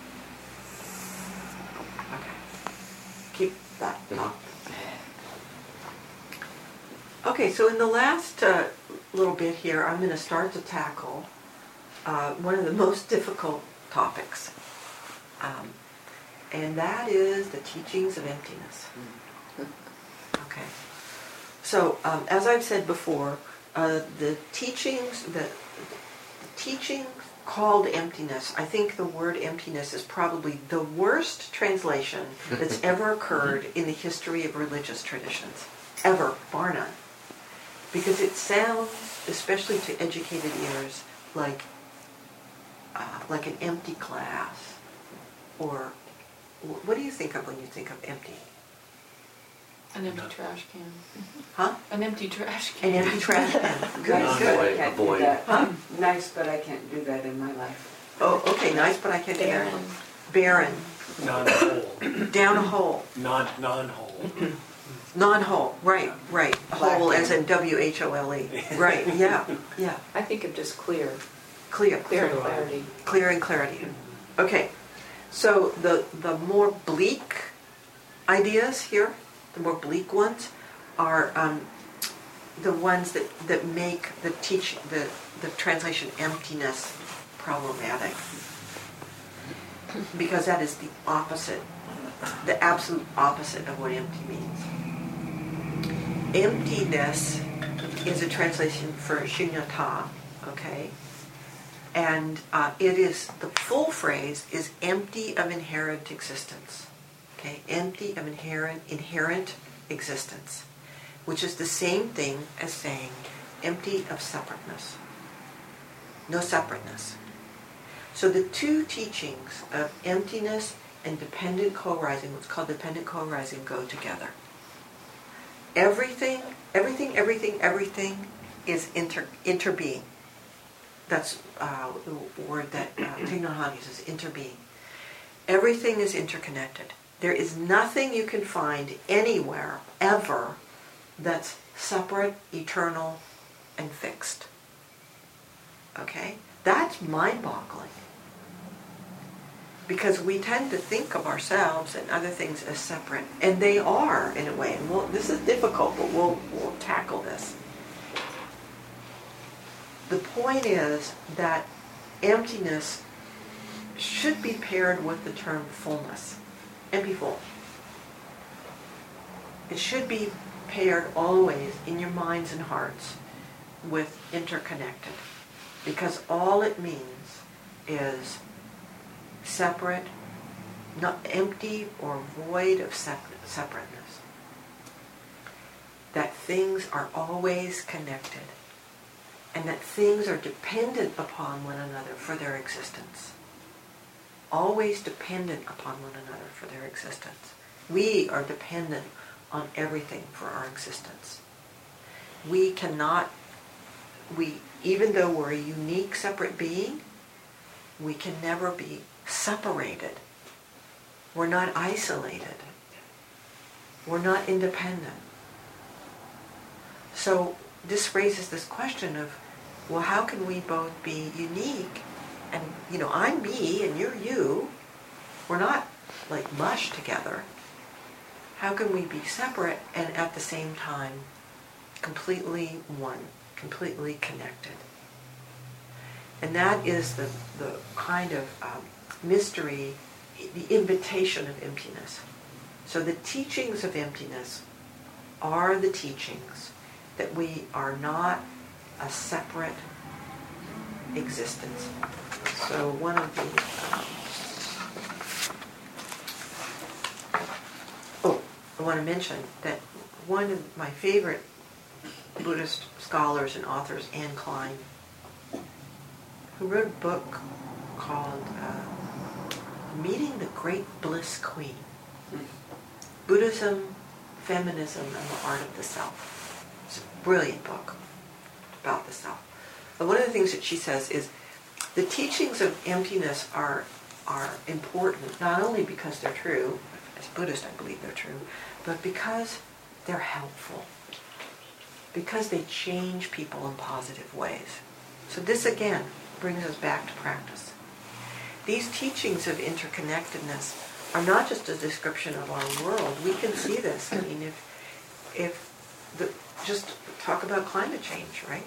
Okay, keep that up. Okay, so in the last uh, little bit here, I'm going to start to tackle uh, one of the most difficult topics. Um, and that is the teachings of emptiness. Okay. So, um, as I've said before, uh, the teachings, the, the teaching called emptiness, I think the word emptiness is probably the worst translation that's ever occurred in the history of religious traditions. Ever, bar none. Because it sounds, especially to educated ears, like uh, like an empty glass. Or, what do you think of when you think of empty? An empty trash can. Huh? An empty trash can. An empty trash can. Good, Nice, good. but I Huh? can't do that. Huh? Nice, but I can't do that in my life. Oh, okay, nice, but I can't do that. Barren. Barren. Non-whole. Down a hole. Non, non-whole. Non-whole, right, right. Whole as in W H O L E. Right, yeah, yeah. I think of just clear, Clear. clear and clarity. Clear and clarity. Okay. So the, the more bleak ideas here, the more bleak ones, are um, the ones that, that make the teach the, the translation emptiness problematic. Because that is the opposite, the absolute opposite of what empty means. Emptiness is a translation for shunyata, okay? And uh, it is, the full phrase is empty of inherent existence. Okay, empty of inherent inherent existence, which is the same thing as saying empty of separateness. No separateness. So the two teachings of emptiness and dependent co-arising, what's called dependent co-arising, go together. Everything, everything, everything, everything is inter interbeing. That's uh, the word that uh, Thich Nhat Hanh uses, interbeing. Everything is interconnected. There is nothing you can find anywhere, ever, that's separate, eternal, and fixed. Okay? That's mind-boggling. Because we tend to think of ourselves and other things as separate. And they are, in a way. And we'll, this is difficult, but we'll, we'll tackle this. The point is that emptiness should be paired with the term fullness. Empty full. It should be paired always in your minds and hearts with interconnected. Because all it means is separate, not empty or void of separateness. That things are always connected. And that things are dependent upon one another for their existence. Always dependent upon one another for their existence. We are dependent on everything for our existence. We cannot, we, even though we're a unique, separate being, we can never be separated. We're not isolated. We're not independent. So this raises this question of, well, how can we both be unique? And, you know, I'm me and you're you. We're not like mush together. How can we be separate and at the same time completely one, completely connected? And that is the, the kind of um, mystery, the invitation of emptiness. So the teachings of emptiness are the teachings that we are not a separate existence. So one of the, um, oh, I want to mention that one of my favorite Buddhist scholars and authors, Anne Klein, who wrote a book called uh, Meeting the Great Bliss Queen. Buddhism, Feminism, and the Art of the Self. It's a brilliant book about the self. But one of the things that she says is the teachings of emptiness are are important, not only because they're true, as Buddhist I believe they're true, but because they're helpful. Because they change people in positive ways. So this again brings us back to practice. These teachings of interconnectedness are not just a description of our world. We can see this. I mean, if if the, just talk about climate change, right?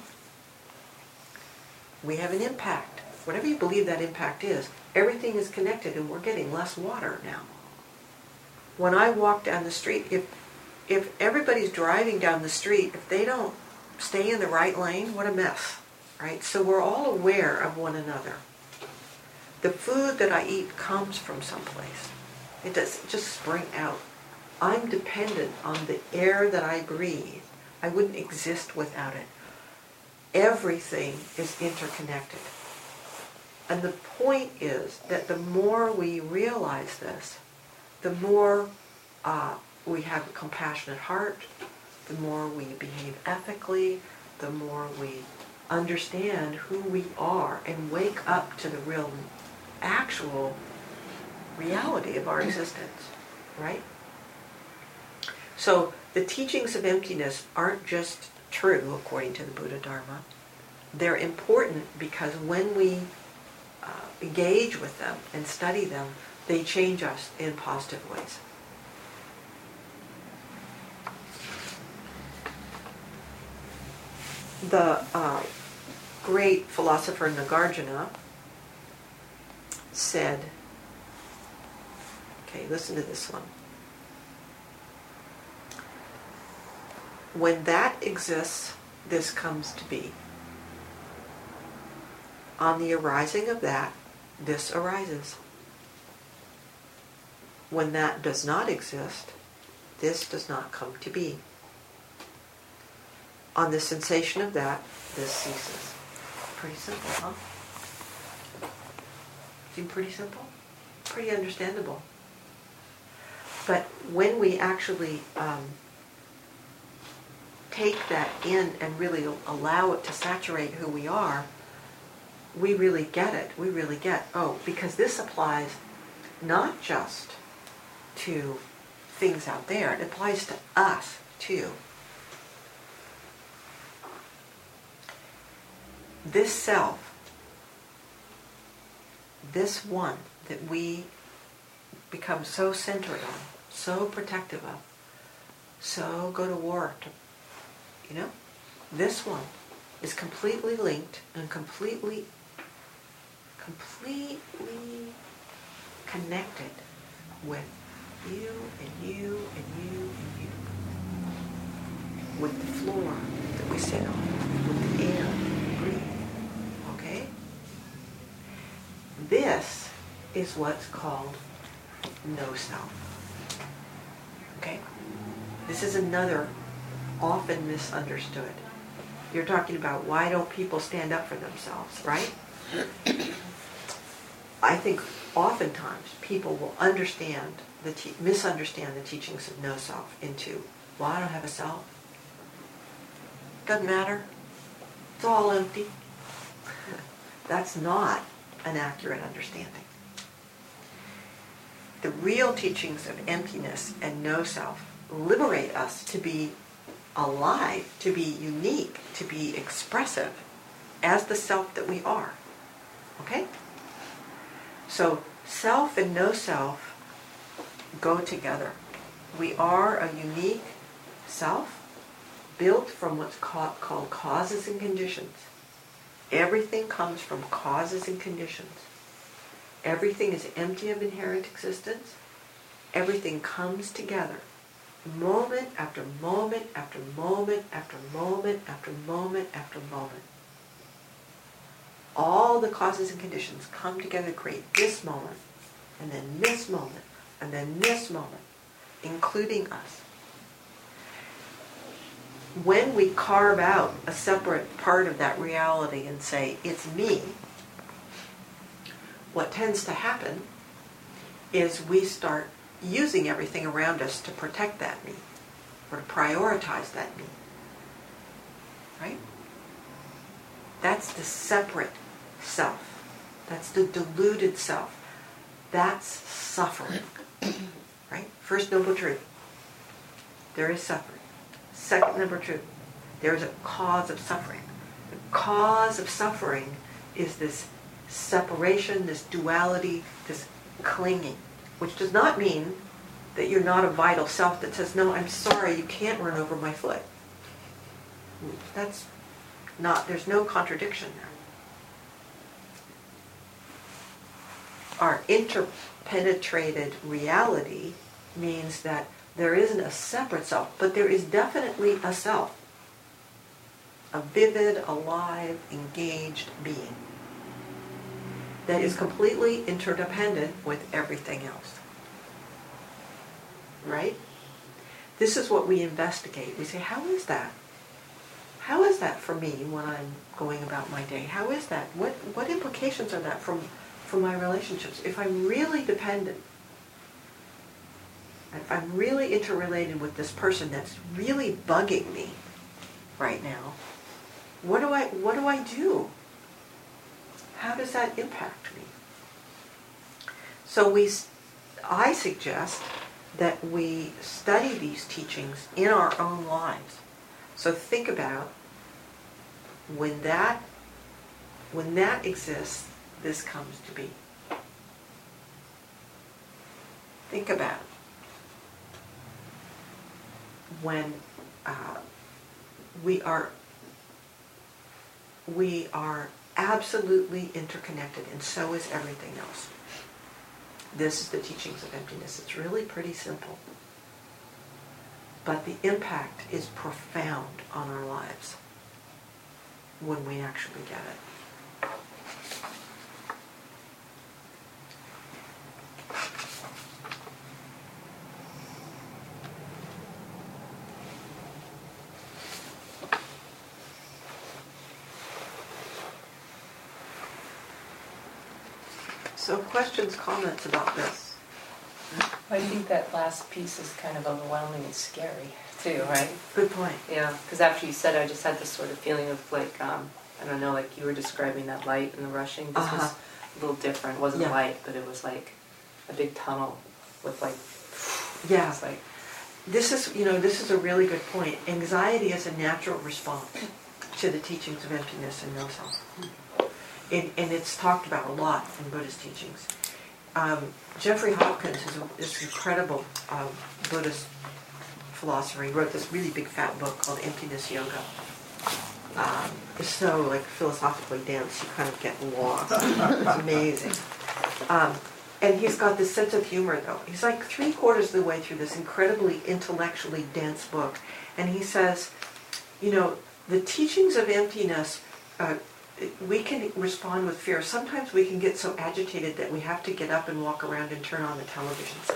We have an impact. Whatever you believe that impact is, everything is connected and we're getting less water now. When I walk down the street, if if everybody's driving down the street, if they don't stay in the right lane, what a mess, right? So we're all aware of one another. The food that I eat comes from someplace. It doesn't just spring out. I'm dependent on the air that I breathe. I wouldn't exist without it. Everything is interconnected. And the point is that the more we realize this, the more uh, we have a compassionate heart, the more we behave ethically, the more we understand who we are and wake up to the real, actual reality of our existence, right? So the teachings of emptiness aren't just true according to the Buddha Dharma. They're important because when we uh, engage with them and study them, they change us in positive ways. The uh, great philosopher Nagarjuna said, okay, listen to this one. When that exists, this comes to be. On the arising of that, this arises. When that does not exist, this does not come to be. On the sensation of that, this ceases. Pretty simple, huh? Seem pretty simple? Pretty understandable. But when we actually um, take that in and really allow it to saturate who we are, we really get it. We really get, oh, because this applies not just to things out there, it applies to us too. This self, this one that we become so centered on, so protective of, so go to war to, you know, this one is completely linked and completely, completely connected with you and you and you and you. With the floor that we sit on, with the air we breathe. Okay? This is what's called no self. Okay? This is another often misunderstood. You're talking about why don't people stand up for themselves, right? I think oftentimes people will understand the te- misunderstand the teachings of no self into, well, I don't have a self. Doesn't matter. It's all empty. That's not an accurate understanding. The real teachings of emptiness and no self liberate us to be alive, to be unique, to be expressive as the self that we are. Okay? So self and no self go together. We are a unique self built from what's ca- called causes and conditions. Everything comes from causes and conditions. Everything is empty of inherent existence. Everything comes together. Moment after moment after moment after moment after moment after moment. All the causes and conditions come together to create this moment, and then this moment, and then this moment, including us. When we carve out a separate part of that reality and say, it's me, what tends to happen is we start using everything around us to protect that me, or to prioritize that me. Right? That's the separate self. That's the deluded self. That's suffering. Right? First noble truth. There is suffering. Second noble truth. There is a cause of suffering. The cause of suffering is this separation, this duality, this clinging, which does not mean that you're not a vital self that says, no, I'm sorry, you can't run over my foot. That's not, there's no contradiction there. Our interpenetrated reality means that there isn't a separate self, but there is definitely a self. A vivid, alive, engaged being that is completely interdependent with everything else. Right? This is what we investigate. We say, how is that? How is that for me when I'm going about my day? How is that? What what implications are that from, from my relationships? If I'm really dependent, if I'm really interrelated with this person that's really bugging me right now, what do I what do I do? How does that impact me? So we, I suggest that we study these teachings in our own lives. So think about when that, when that exists, this comes to be. Think about it. When uh, we are we are absolutely interconnected, and so is everything else. This is the teachings of emptiness. It's really pretty simple. But the impact is profound on our lives when we actually get it. So questions, comments about this? I think that last piece is kind of overwhelming and scary too, right? Good point. Yeah, because after you said it, I just had this sort of feeling of like, um, I don't know, like you were describing that light and the rushing. This Uh-huh. was a little different. It wasn't Yeah. light, but it was like a big tunnel with like, Yeah. it's like, This is, you know, this is a really good point. Anxiety is a natural response to the teachings of emptiness and no-self. It, and it's talked about a lot in Buddhist teachings. Um, Jeffrey Hopkins is a, this incredible um, Buddhist philosopher. He wrote this really big fat book called Emptiness Yoga. Um, it's so like philosophically dense, you kind of get lost. It's amazing. Um, and he's got this sense of humor, though. He's like three quarters of the way through this incredibly intellectually dense book, and he says, you know, the teachings of emptiness. Uh, we can respond with fear. Sometimes we can get so agitated that we have to get up and walk around and turn on the television set.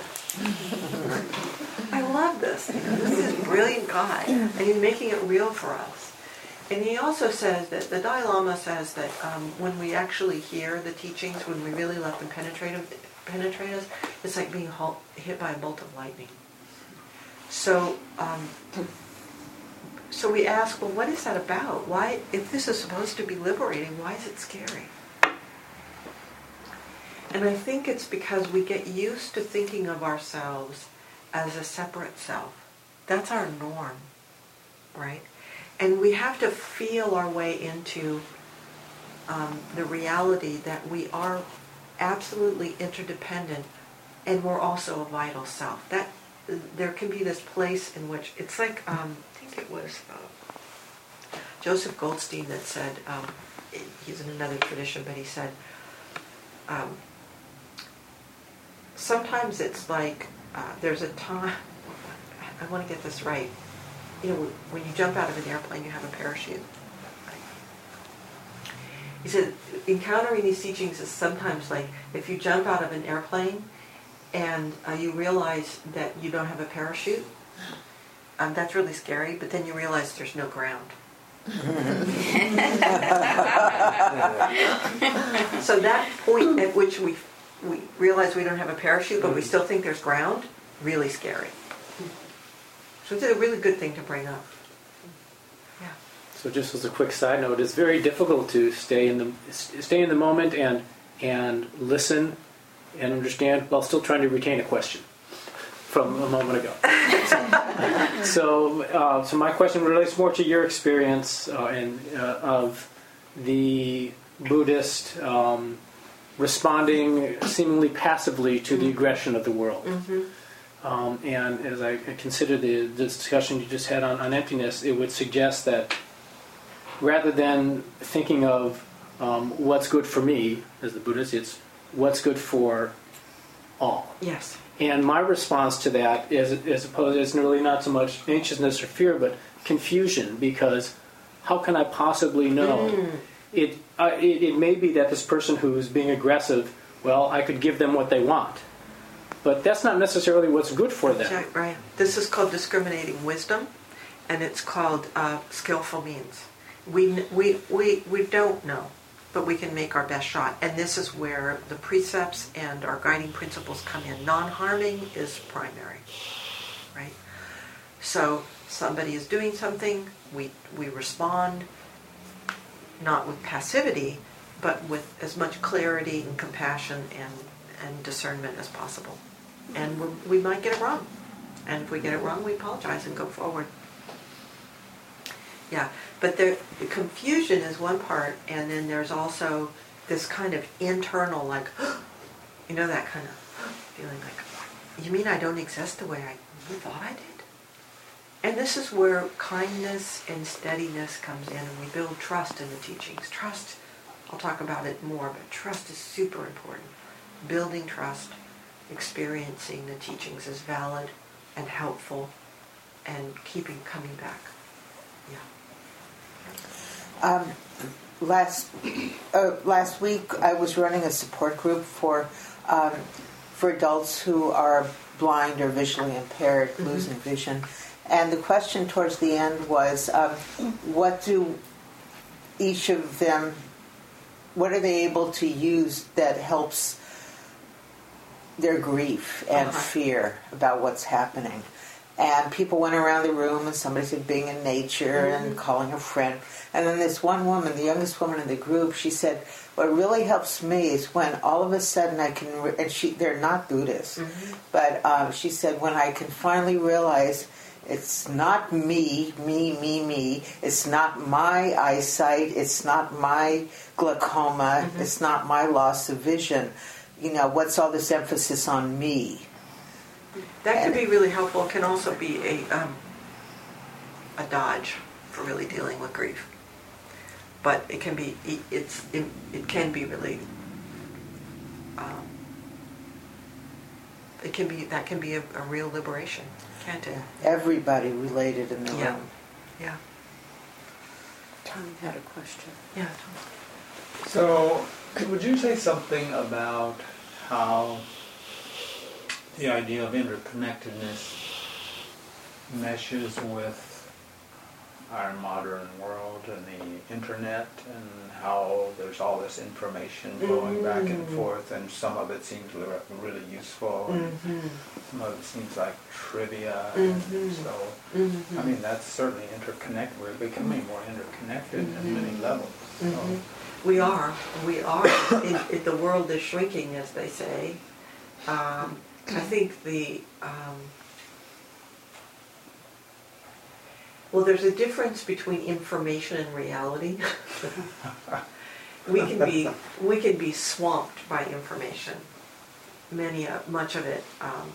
I love this. You know, this is a brilliant guy, and he's making it real for us. And he also says that the Dalai Lama says that um, when we actually hear the teachings, when we really let them penetrate, penetrate us, it's like being hit by a bolt of lightning. So. Um, So we ask, well, what is that about? Why, if this is supposed to be liberating, why is it scary? And I think it's because we get used to thinking of ourselves as a separate self. That's our norm, right? And we have to feel our way into um, the reality that we are absolutely interdependent, and we're also a vital self. That there can be this place in which it's like. Um, It was uh, Joseph Goldstein that said, um, he's in another tradition, but he said, um, sometimes it's like uh, there's a time, I want to get this right, you know, when you jump out of an airplane, you have a parachute. Right? He said, encountering these teachings is sometimes like if you jump out of an airplane and uh, you realize that you don't have a parachute. Um, that's really scary, but then you realize there's no ground. So that point at which we we realize we don't have a parachute, but we still think there's ground, really scary. So it's a really good thing to bring up. Yeah. So just as a quick side note, it's very difficult to stay in the stay in the moment and and listen and understand while still trying to retain a question from a moment ago. so, uh, so my question relates more to your experience uh, and uh, of the Buddhist um, responding seemingly passively to the aggression of the world. Mm-hmm. Um, and as I consider the, the discussion you just had on, on emptiness, it would suggest that rather than thinking of um, what's good for me as the Buddhist, it's what's good for all. Yes. And my response to that is, as opposed, is really not so much anxiousness or fear, but confusion. Because how can I possibly know? Mm. It, uh, it it may be that this person who is being aggressive, well, I could give them what they want, but that's not necessarily what's good for them. Right, right. This is called discriminating wisdom, and it's called uh, skillful means. We we we we don't know, but we can make our best shot. And this is where the precepts and our guiding principles come in. Non-harming is primary, right? So somebody is doing something, we we respond, not with passivity, but with as much clarity and compassion and, and discernment as possible. And we're, we might get it wrong. And if we get it wrong, we apologize and go forward. Yeah, but there, the confusion is one part, and then there's also this kind of internal, like, you know, that kind of feeling like, you mean I don't exist the way I thought I did? And this is where kindness and steadiness comes in, and we build trust in the teachings. Trust, I'll talk about it more, but trust is super important. Building trust, experiencing the teachings as valid and helpful, and keeping coming back. Yeah. Um, last uh, last week, I was running a support group for um, for adults who are blind or visually impaired, mm-hmm. losing vision. And the question towards the end was, um, what do each of them, what are they able to use that helps their grief and uh-huh. fear about what's happening? And people went around the room, and somebody said being in nature mm-hmm. and calling a friend. And then this one woman, the youngest woman in the group, she said, what really helps me is when all of a sudden I can, re- and she, they're not Buddhists, mm-hmm. but um, she said, when I can finally realize it's not me, me, me, me. It's not my eyesight. It's not my glaucoma. Mm-hmm. It's not my loss of vision. You know, what's all this emphasis on me? That and, can be really helpful. It can also be a um, a dodge for really dealing with grief. But it can be it's it, it can be really um, it can be that can be a, a real liberation. Can't it? Everybody related in the yeah. room. Yeah. Tom had a question. Yeah. So, would you say something about how the idea of interconnectedness meshes with our modern world and the internet, and how there's all this information going mm-hmm. back and forth, and some of it seems really useful, and mm-hmm. some of it seems like trivia. Mm-hmm. And so, mm-hmm. I mean, that's certainly interconnected. We're becoming more interconnected mm-hmm. at many levels. So. Mm-hmm. We are. We are. it, it, the world is shrinking, as they say. Um, I think the... Um, Well, there's a difference between information and reality. we can be we can be swamped by information. Many, uh, much of it um,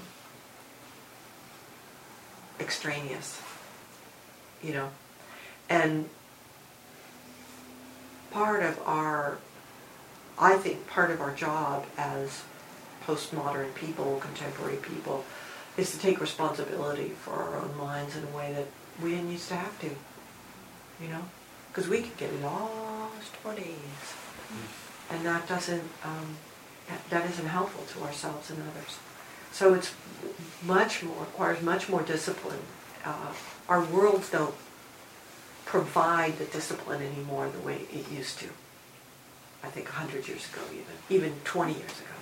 extraneous, you know, and part of our, I think, part of our job as postmodern people, contemporary people, is to take responsibility for our own minds in a way that we didn't used to have to, you know, because we could get lost for days, mm. and that doesn't um, that, that isn't helpful to ourselves and others. So it's much more requires much more discipline. Uh, our worlds don't provide the discipline anymore the way it used to. I think a hundred years ago, even even twenty years ago.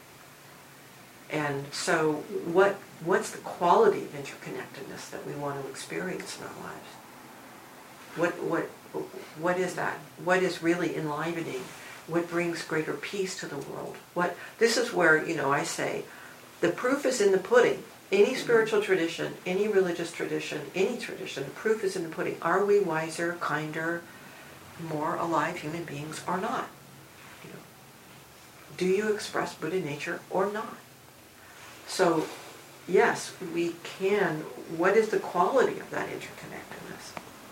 And so what what's the quality of interconnectedness that we want to experience in our lives? What what what is that? What is really enlivening? What brings greater peace to the world? What this is where, you know, I say the proof is in the pudding. Any spiritual tradition, any religious tradition, any tradition, the proof is in the pudding. Are we wiser, kinder, more alive human beings or not? You know, do you express Buddha nature or not? So, yes, we can. What is the quality of that interconnectedness?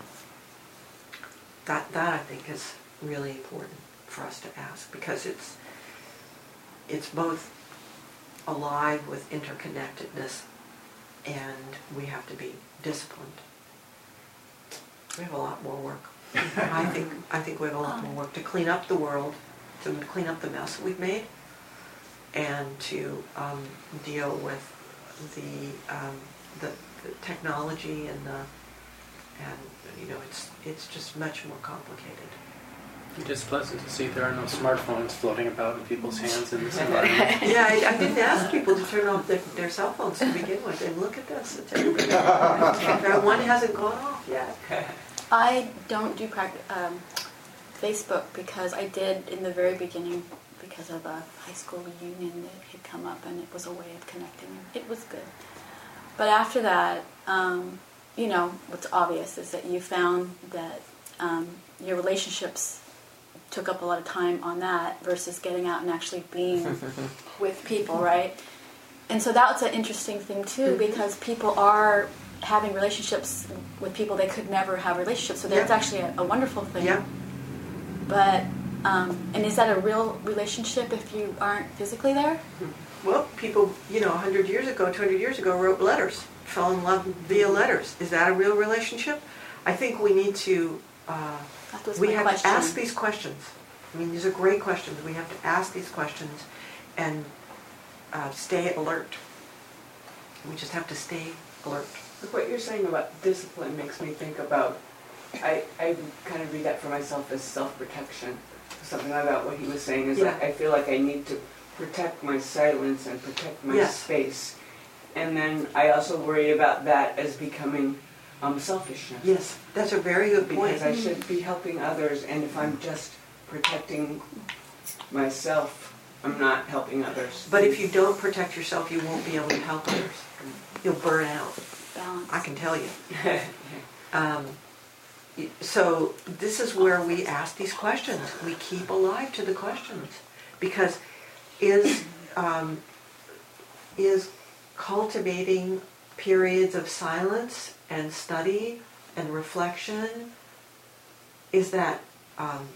That that I think is really important for us to ask, because it's it's both alive with interconnectedness, and we have to be disciplined. We have a lot more work. I think I think we have a lot more work to clean up the world, to clean up the mess we've made, and to um, deal with the, um, the the technology and the and you know it's it's just much more complicated. It's just pleasant to see there are no smartphones floating about in people's hands in this environment. Yeah, I, I didn't ask people to turn off their, their cell phones to begin with, and look at this. It's everybody. One hasn't gone off yet. I don't do prac- um, Facebook because I did in the very beginning because of a high school reunion that had come up, and it was a way of connecting. It was good. But after that, um, you know, what's obvious is that you found that um, your relationships took up a lot of time on that versus getting out and actually being with people, right? and so that's an interesting thing too, Mm-hmm. because people are having relationships with people they could never have relationships. So that's Yeah. actually a, a wonderful thing. Yeah. But um, and is that a real relationship if you aren't physically there? Well, people, you know, one hundred years ago, two hundred years ago, wrote letters, fell in love via letters. Is that a real relationship? I think we need to, uh, That was we my have question. to ask these questions. I mean, these are great questions. We have to ask these questions and uh, stay alert. We just have to stay alert. Look, what you're saying about discipline makes me think about, I, I kind of read that for myself as self-protection. Something about what he was saying is that Yeah. I feel like I need to protect my silence and protect my Yes. space. And then I also worry about that as becoming um, selfishness. Yes, that's a very good point. Because I should be helping others, and if I'm just protecting myself, I'm not helping others. But if you don't protect yourself, you won't be able to help others. You'll burn out. Balance. I can tell you. Um, y- so this is where we ask these questions. We keep alive to the questions, because is um, is cultivating periods of silence and study and reflection, is that um,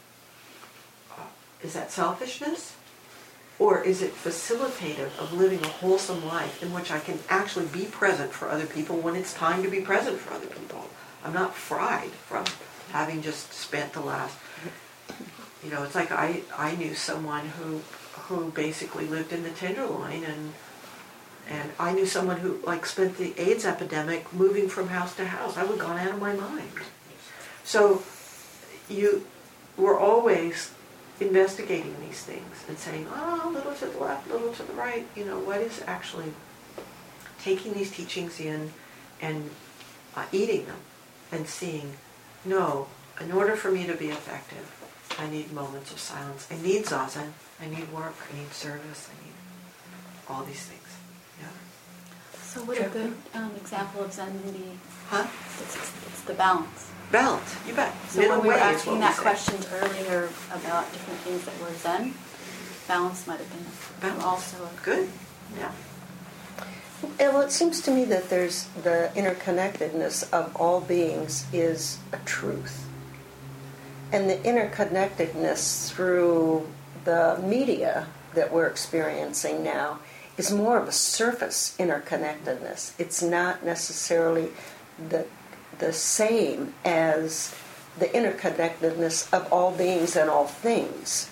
is that selfishness? Or is it facilitative of living a wholesome life in which I can actually be present for other people when it's time to be present for other people? I'm not fried from having just spent the last, you know, it's like I, I knew someone who who basically lived in the Tenderloin, and and I knew someone who like spent the AIDS epidemic moving from house to house. I would have gone out of my mind. So you were always investigating these things and saying, oh, a little to the left, a little to the right, you know, what is actually taking these teachings in and uh, eating them and seeing, no, in order for me to be effective, I need moments of silence. I need zazen. I need work. I need service. I need all these things. Yeah. So would a good um, example of Zen be, Huh? it's, it's the balance. Balance. You bet. So Middle when we were way is asking what that we say. question earlier about different things that were Zen, balance might have been Balance. also a Good. Yeah. Well, it seems to me that there's the interconnectedness of all beings is a truth. And the interconnectedness through the media that we're experiencing now is more of a surface interconnectedness. It's not necessarily the, the same as the interconnectedness of all beings and all things.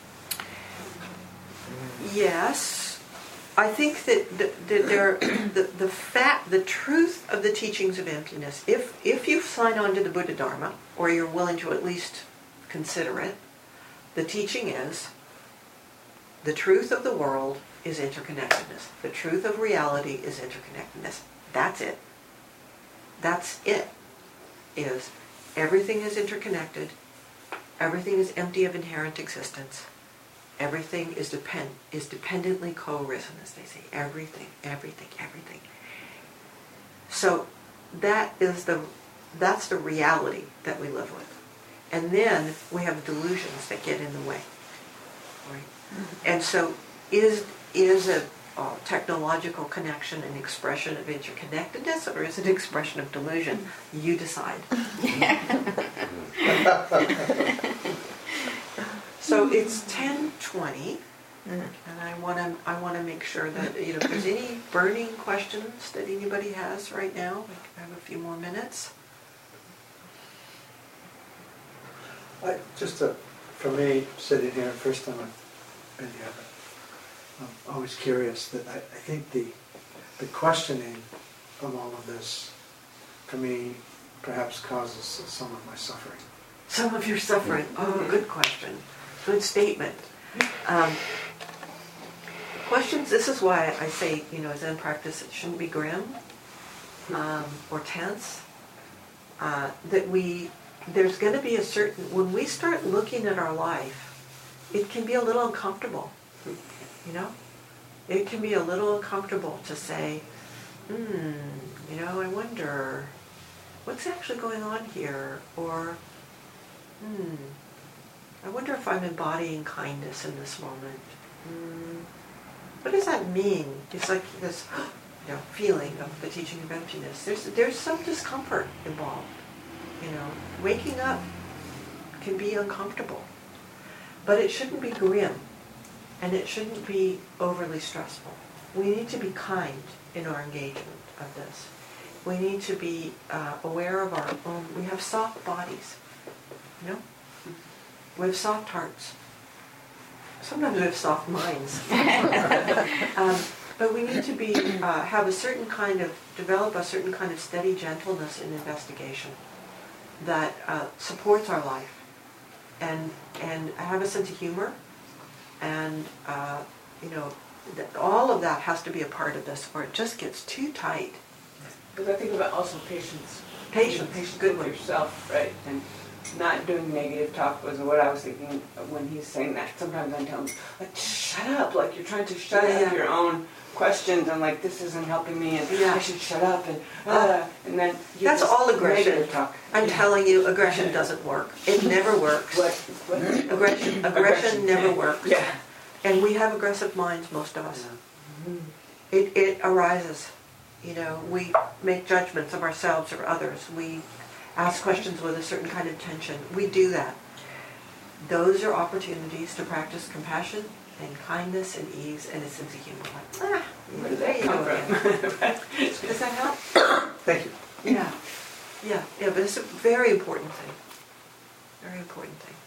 Yes, I think that, that, that there, the the fact, the truth of the teachings of emptiness. If if you sign on to the Buddha Dharma, or you're willing to at least consider it, the teaching is the truth of the world is interconnectedness. The truth of reality is interconnectedness. That's it. That's it. Is everything is interconnected. Everything is empty of inherent existence. Everything is depend is dependently co-arisen, as they say. Everything, everything, everything. So that is the that's the reality that we live with. And then we have delusions that get in the way. Right? And so is is a uh, technological connection an expression of interconnectedness, or is it an expression of delusion? You decide. So it's ten twenty, and I want to I want to make sure that, you know, if there's any burning questions that anybody has right now, we have a few more minutes. I, just to, for me, sitting here, first time I've been here, but I'm always curious that I, I think the the questioning of all of this, for me, perhaps causes some of my suffering. Some of your suffering. Oh, good question. Good statement. Um, questions, this is why I say, you know, Zen practice, it shouldn't be grim um, or tense. Uh, that we, there's going to be a certain, when we start looking at our life, it can be a little uncomfortable, you know? It can be a little uncomfortable to say, hmm, you know, I wonder, what's actually going on here? Or, hmm, I wonder if I'm embodying kindness in this moment. Hmm. what does that mean? It's like this, you know, feeling of the teaching of emptiness. There's there's some discomfort involved. You know, waking up can be uncomfortable, but it shouldn't be grim, and it shouldn't be overly stressful. We need to be kind in our engagement of this. We need to be uh, aware of our own. We have soft bodies, you know. We have soft hearts. Sometimes we have soft minds. um, but we need to be uh, have a certain kind of develop a certain kind of steady gentleness in investigation that uh, supports our life, and and have a sense of humor, and uh, you know, th- all of that has to be a part of this, or it just gets too tight. Because I think about also patience. Patience, Patience good with one. yourself, right? And not doing negative talk was what I was thinking when he's saying that. Sometimes I tell him, like, shut up, like you're trying to shut Yeah, up yeah. your own questions, and like this isn't helping me, and Yeah. I should shut up, and uh, Uh, and then you That's just all aggression. negative talk. I'm telling you, aggression doesn't work. It never works. What? what? Aggression, aggression never works. Yeah. And we have aggressive minds, most of us. It, it arises. You know, we make judgments of ourselves or others. We ask questions with a certain kind of tension. We do that. Those are opportunities to practice compassion and kindness and ease and a sense of humor. Like, ah, Where did there that you come go again. from? Does that help? Thank you. Yeah. Yeah, yeah, but it's a very important thing. Very important thing.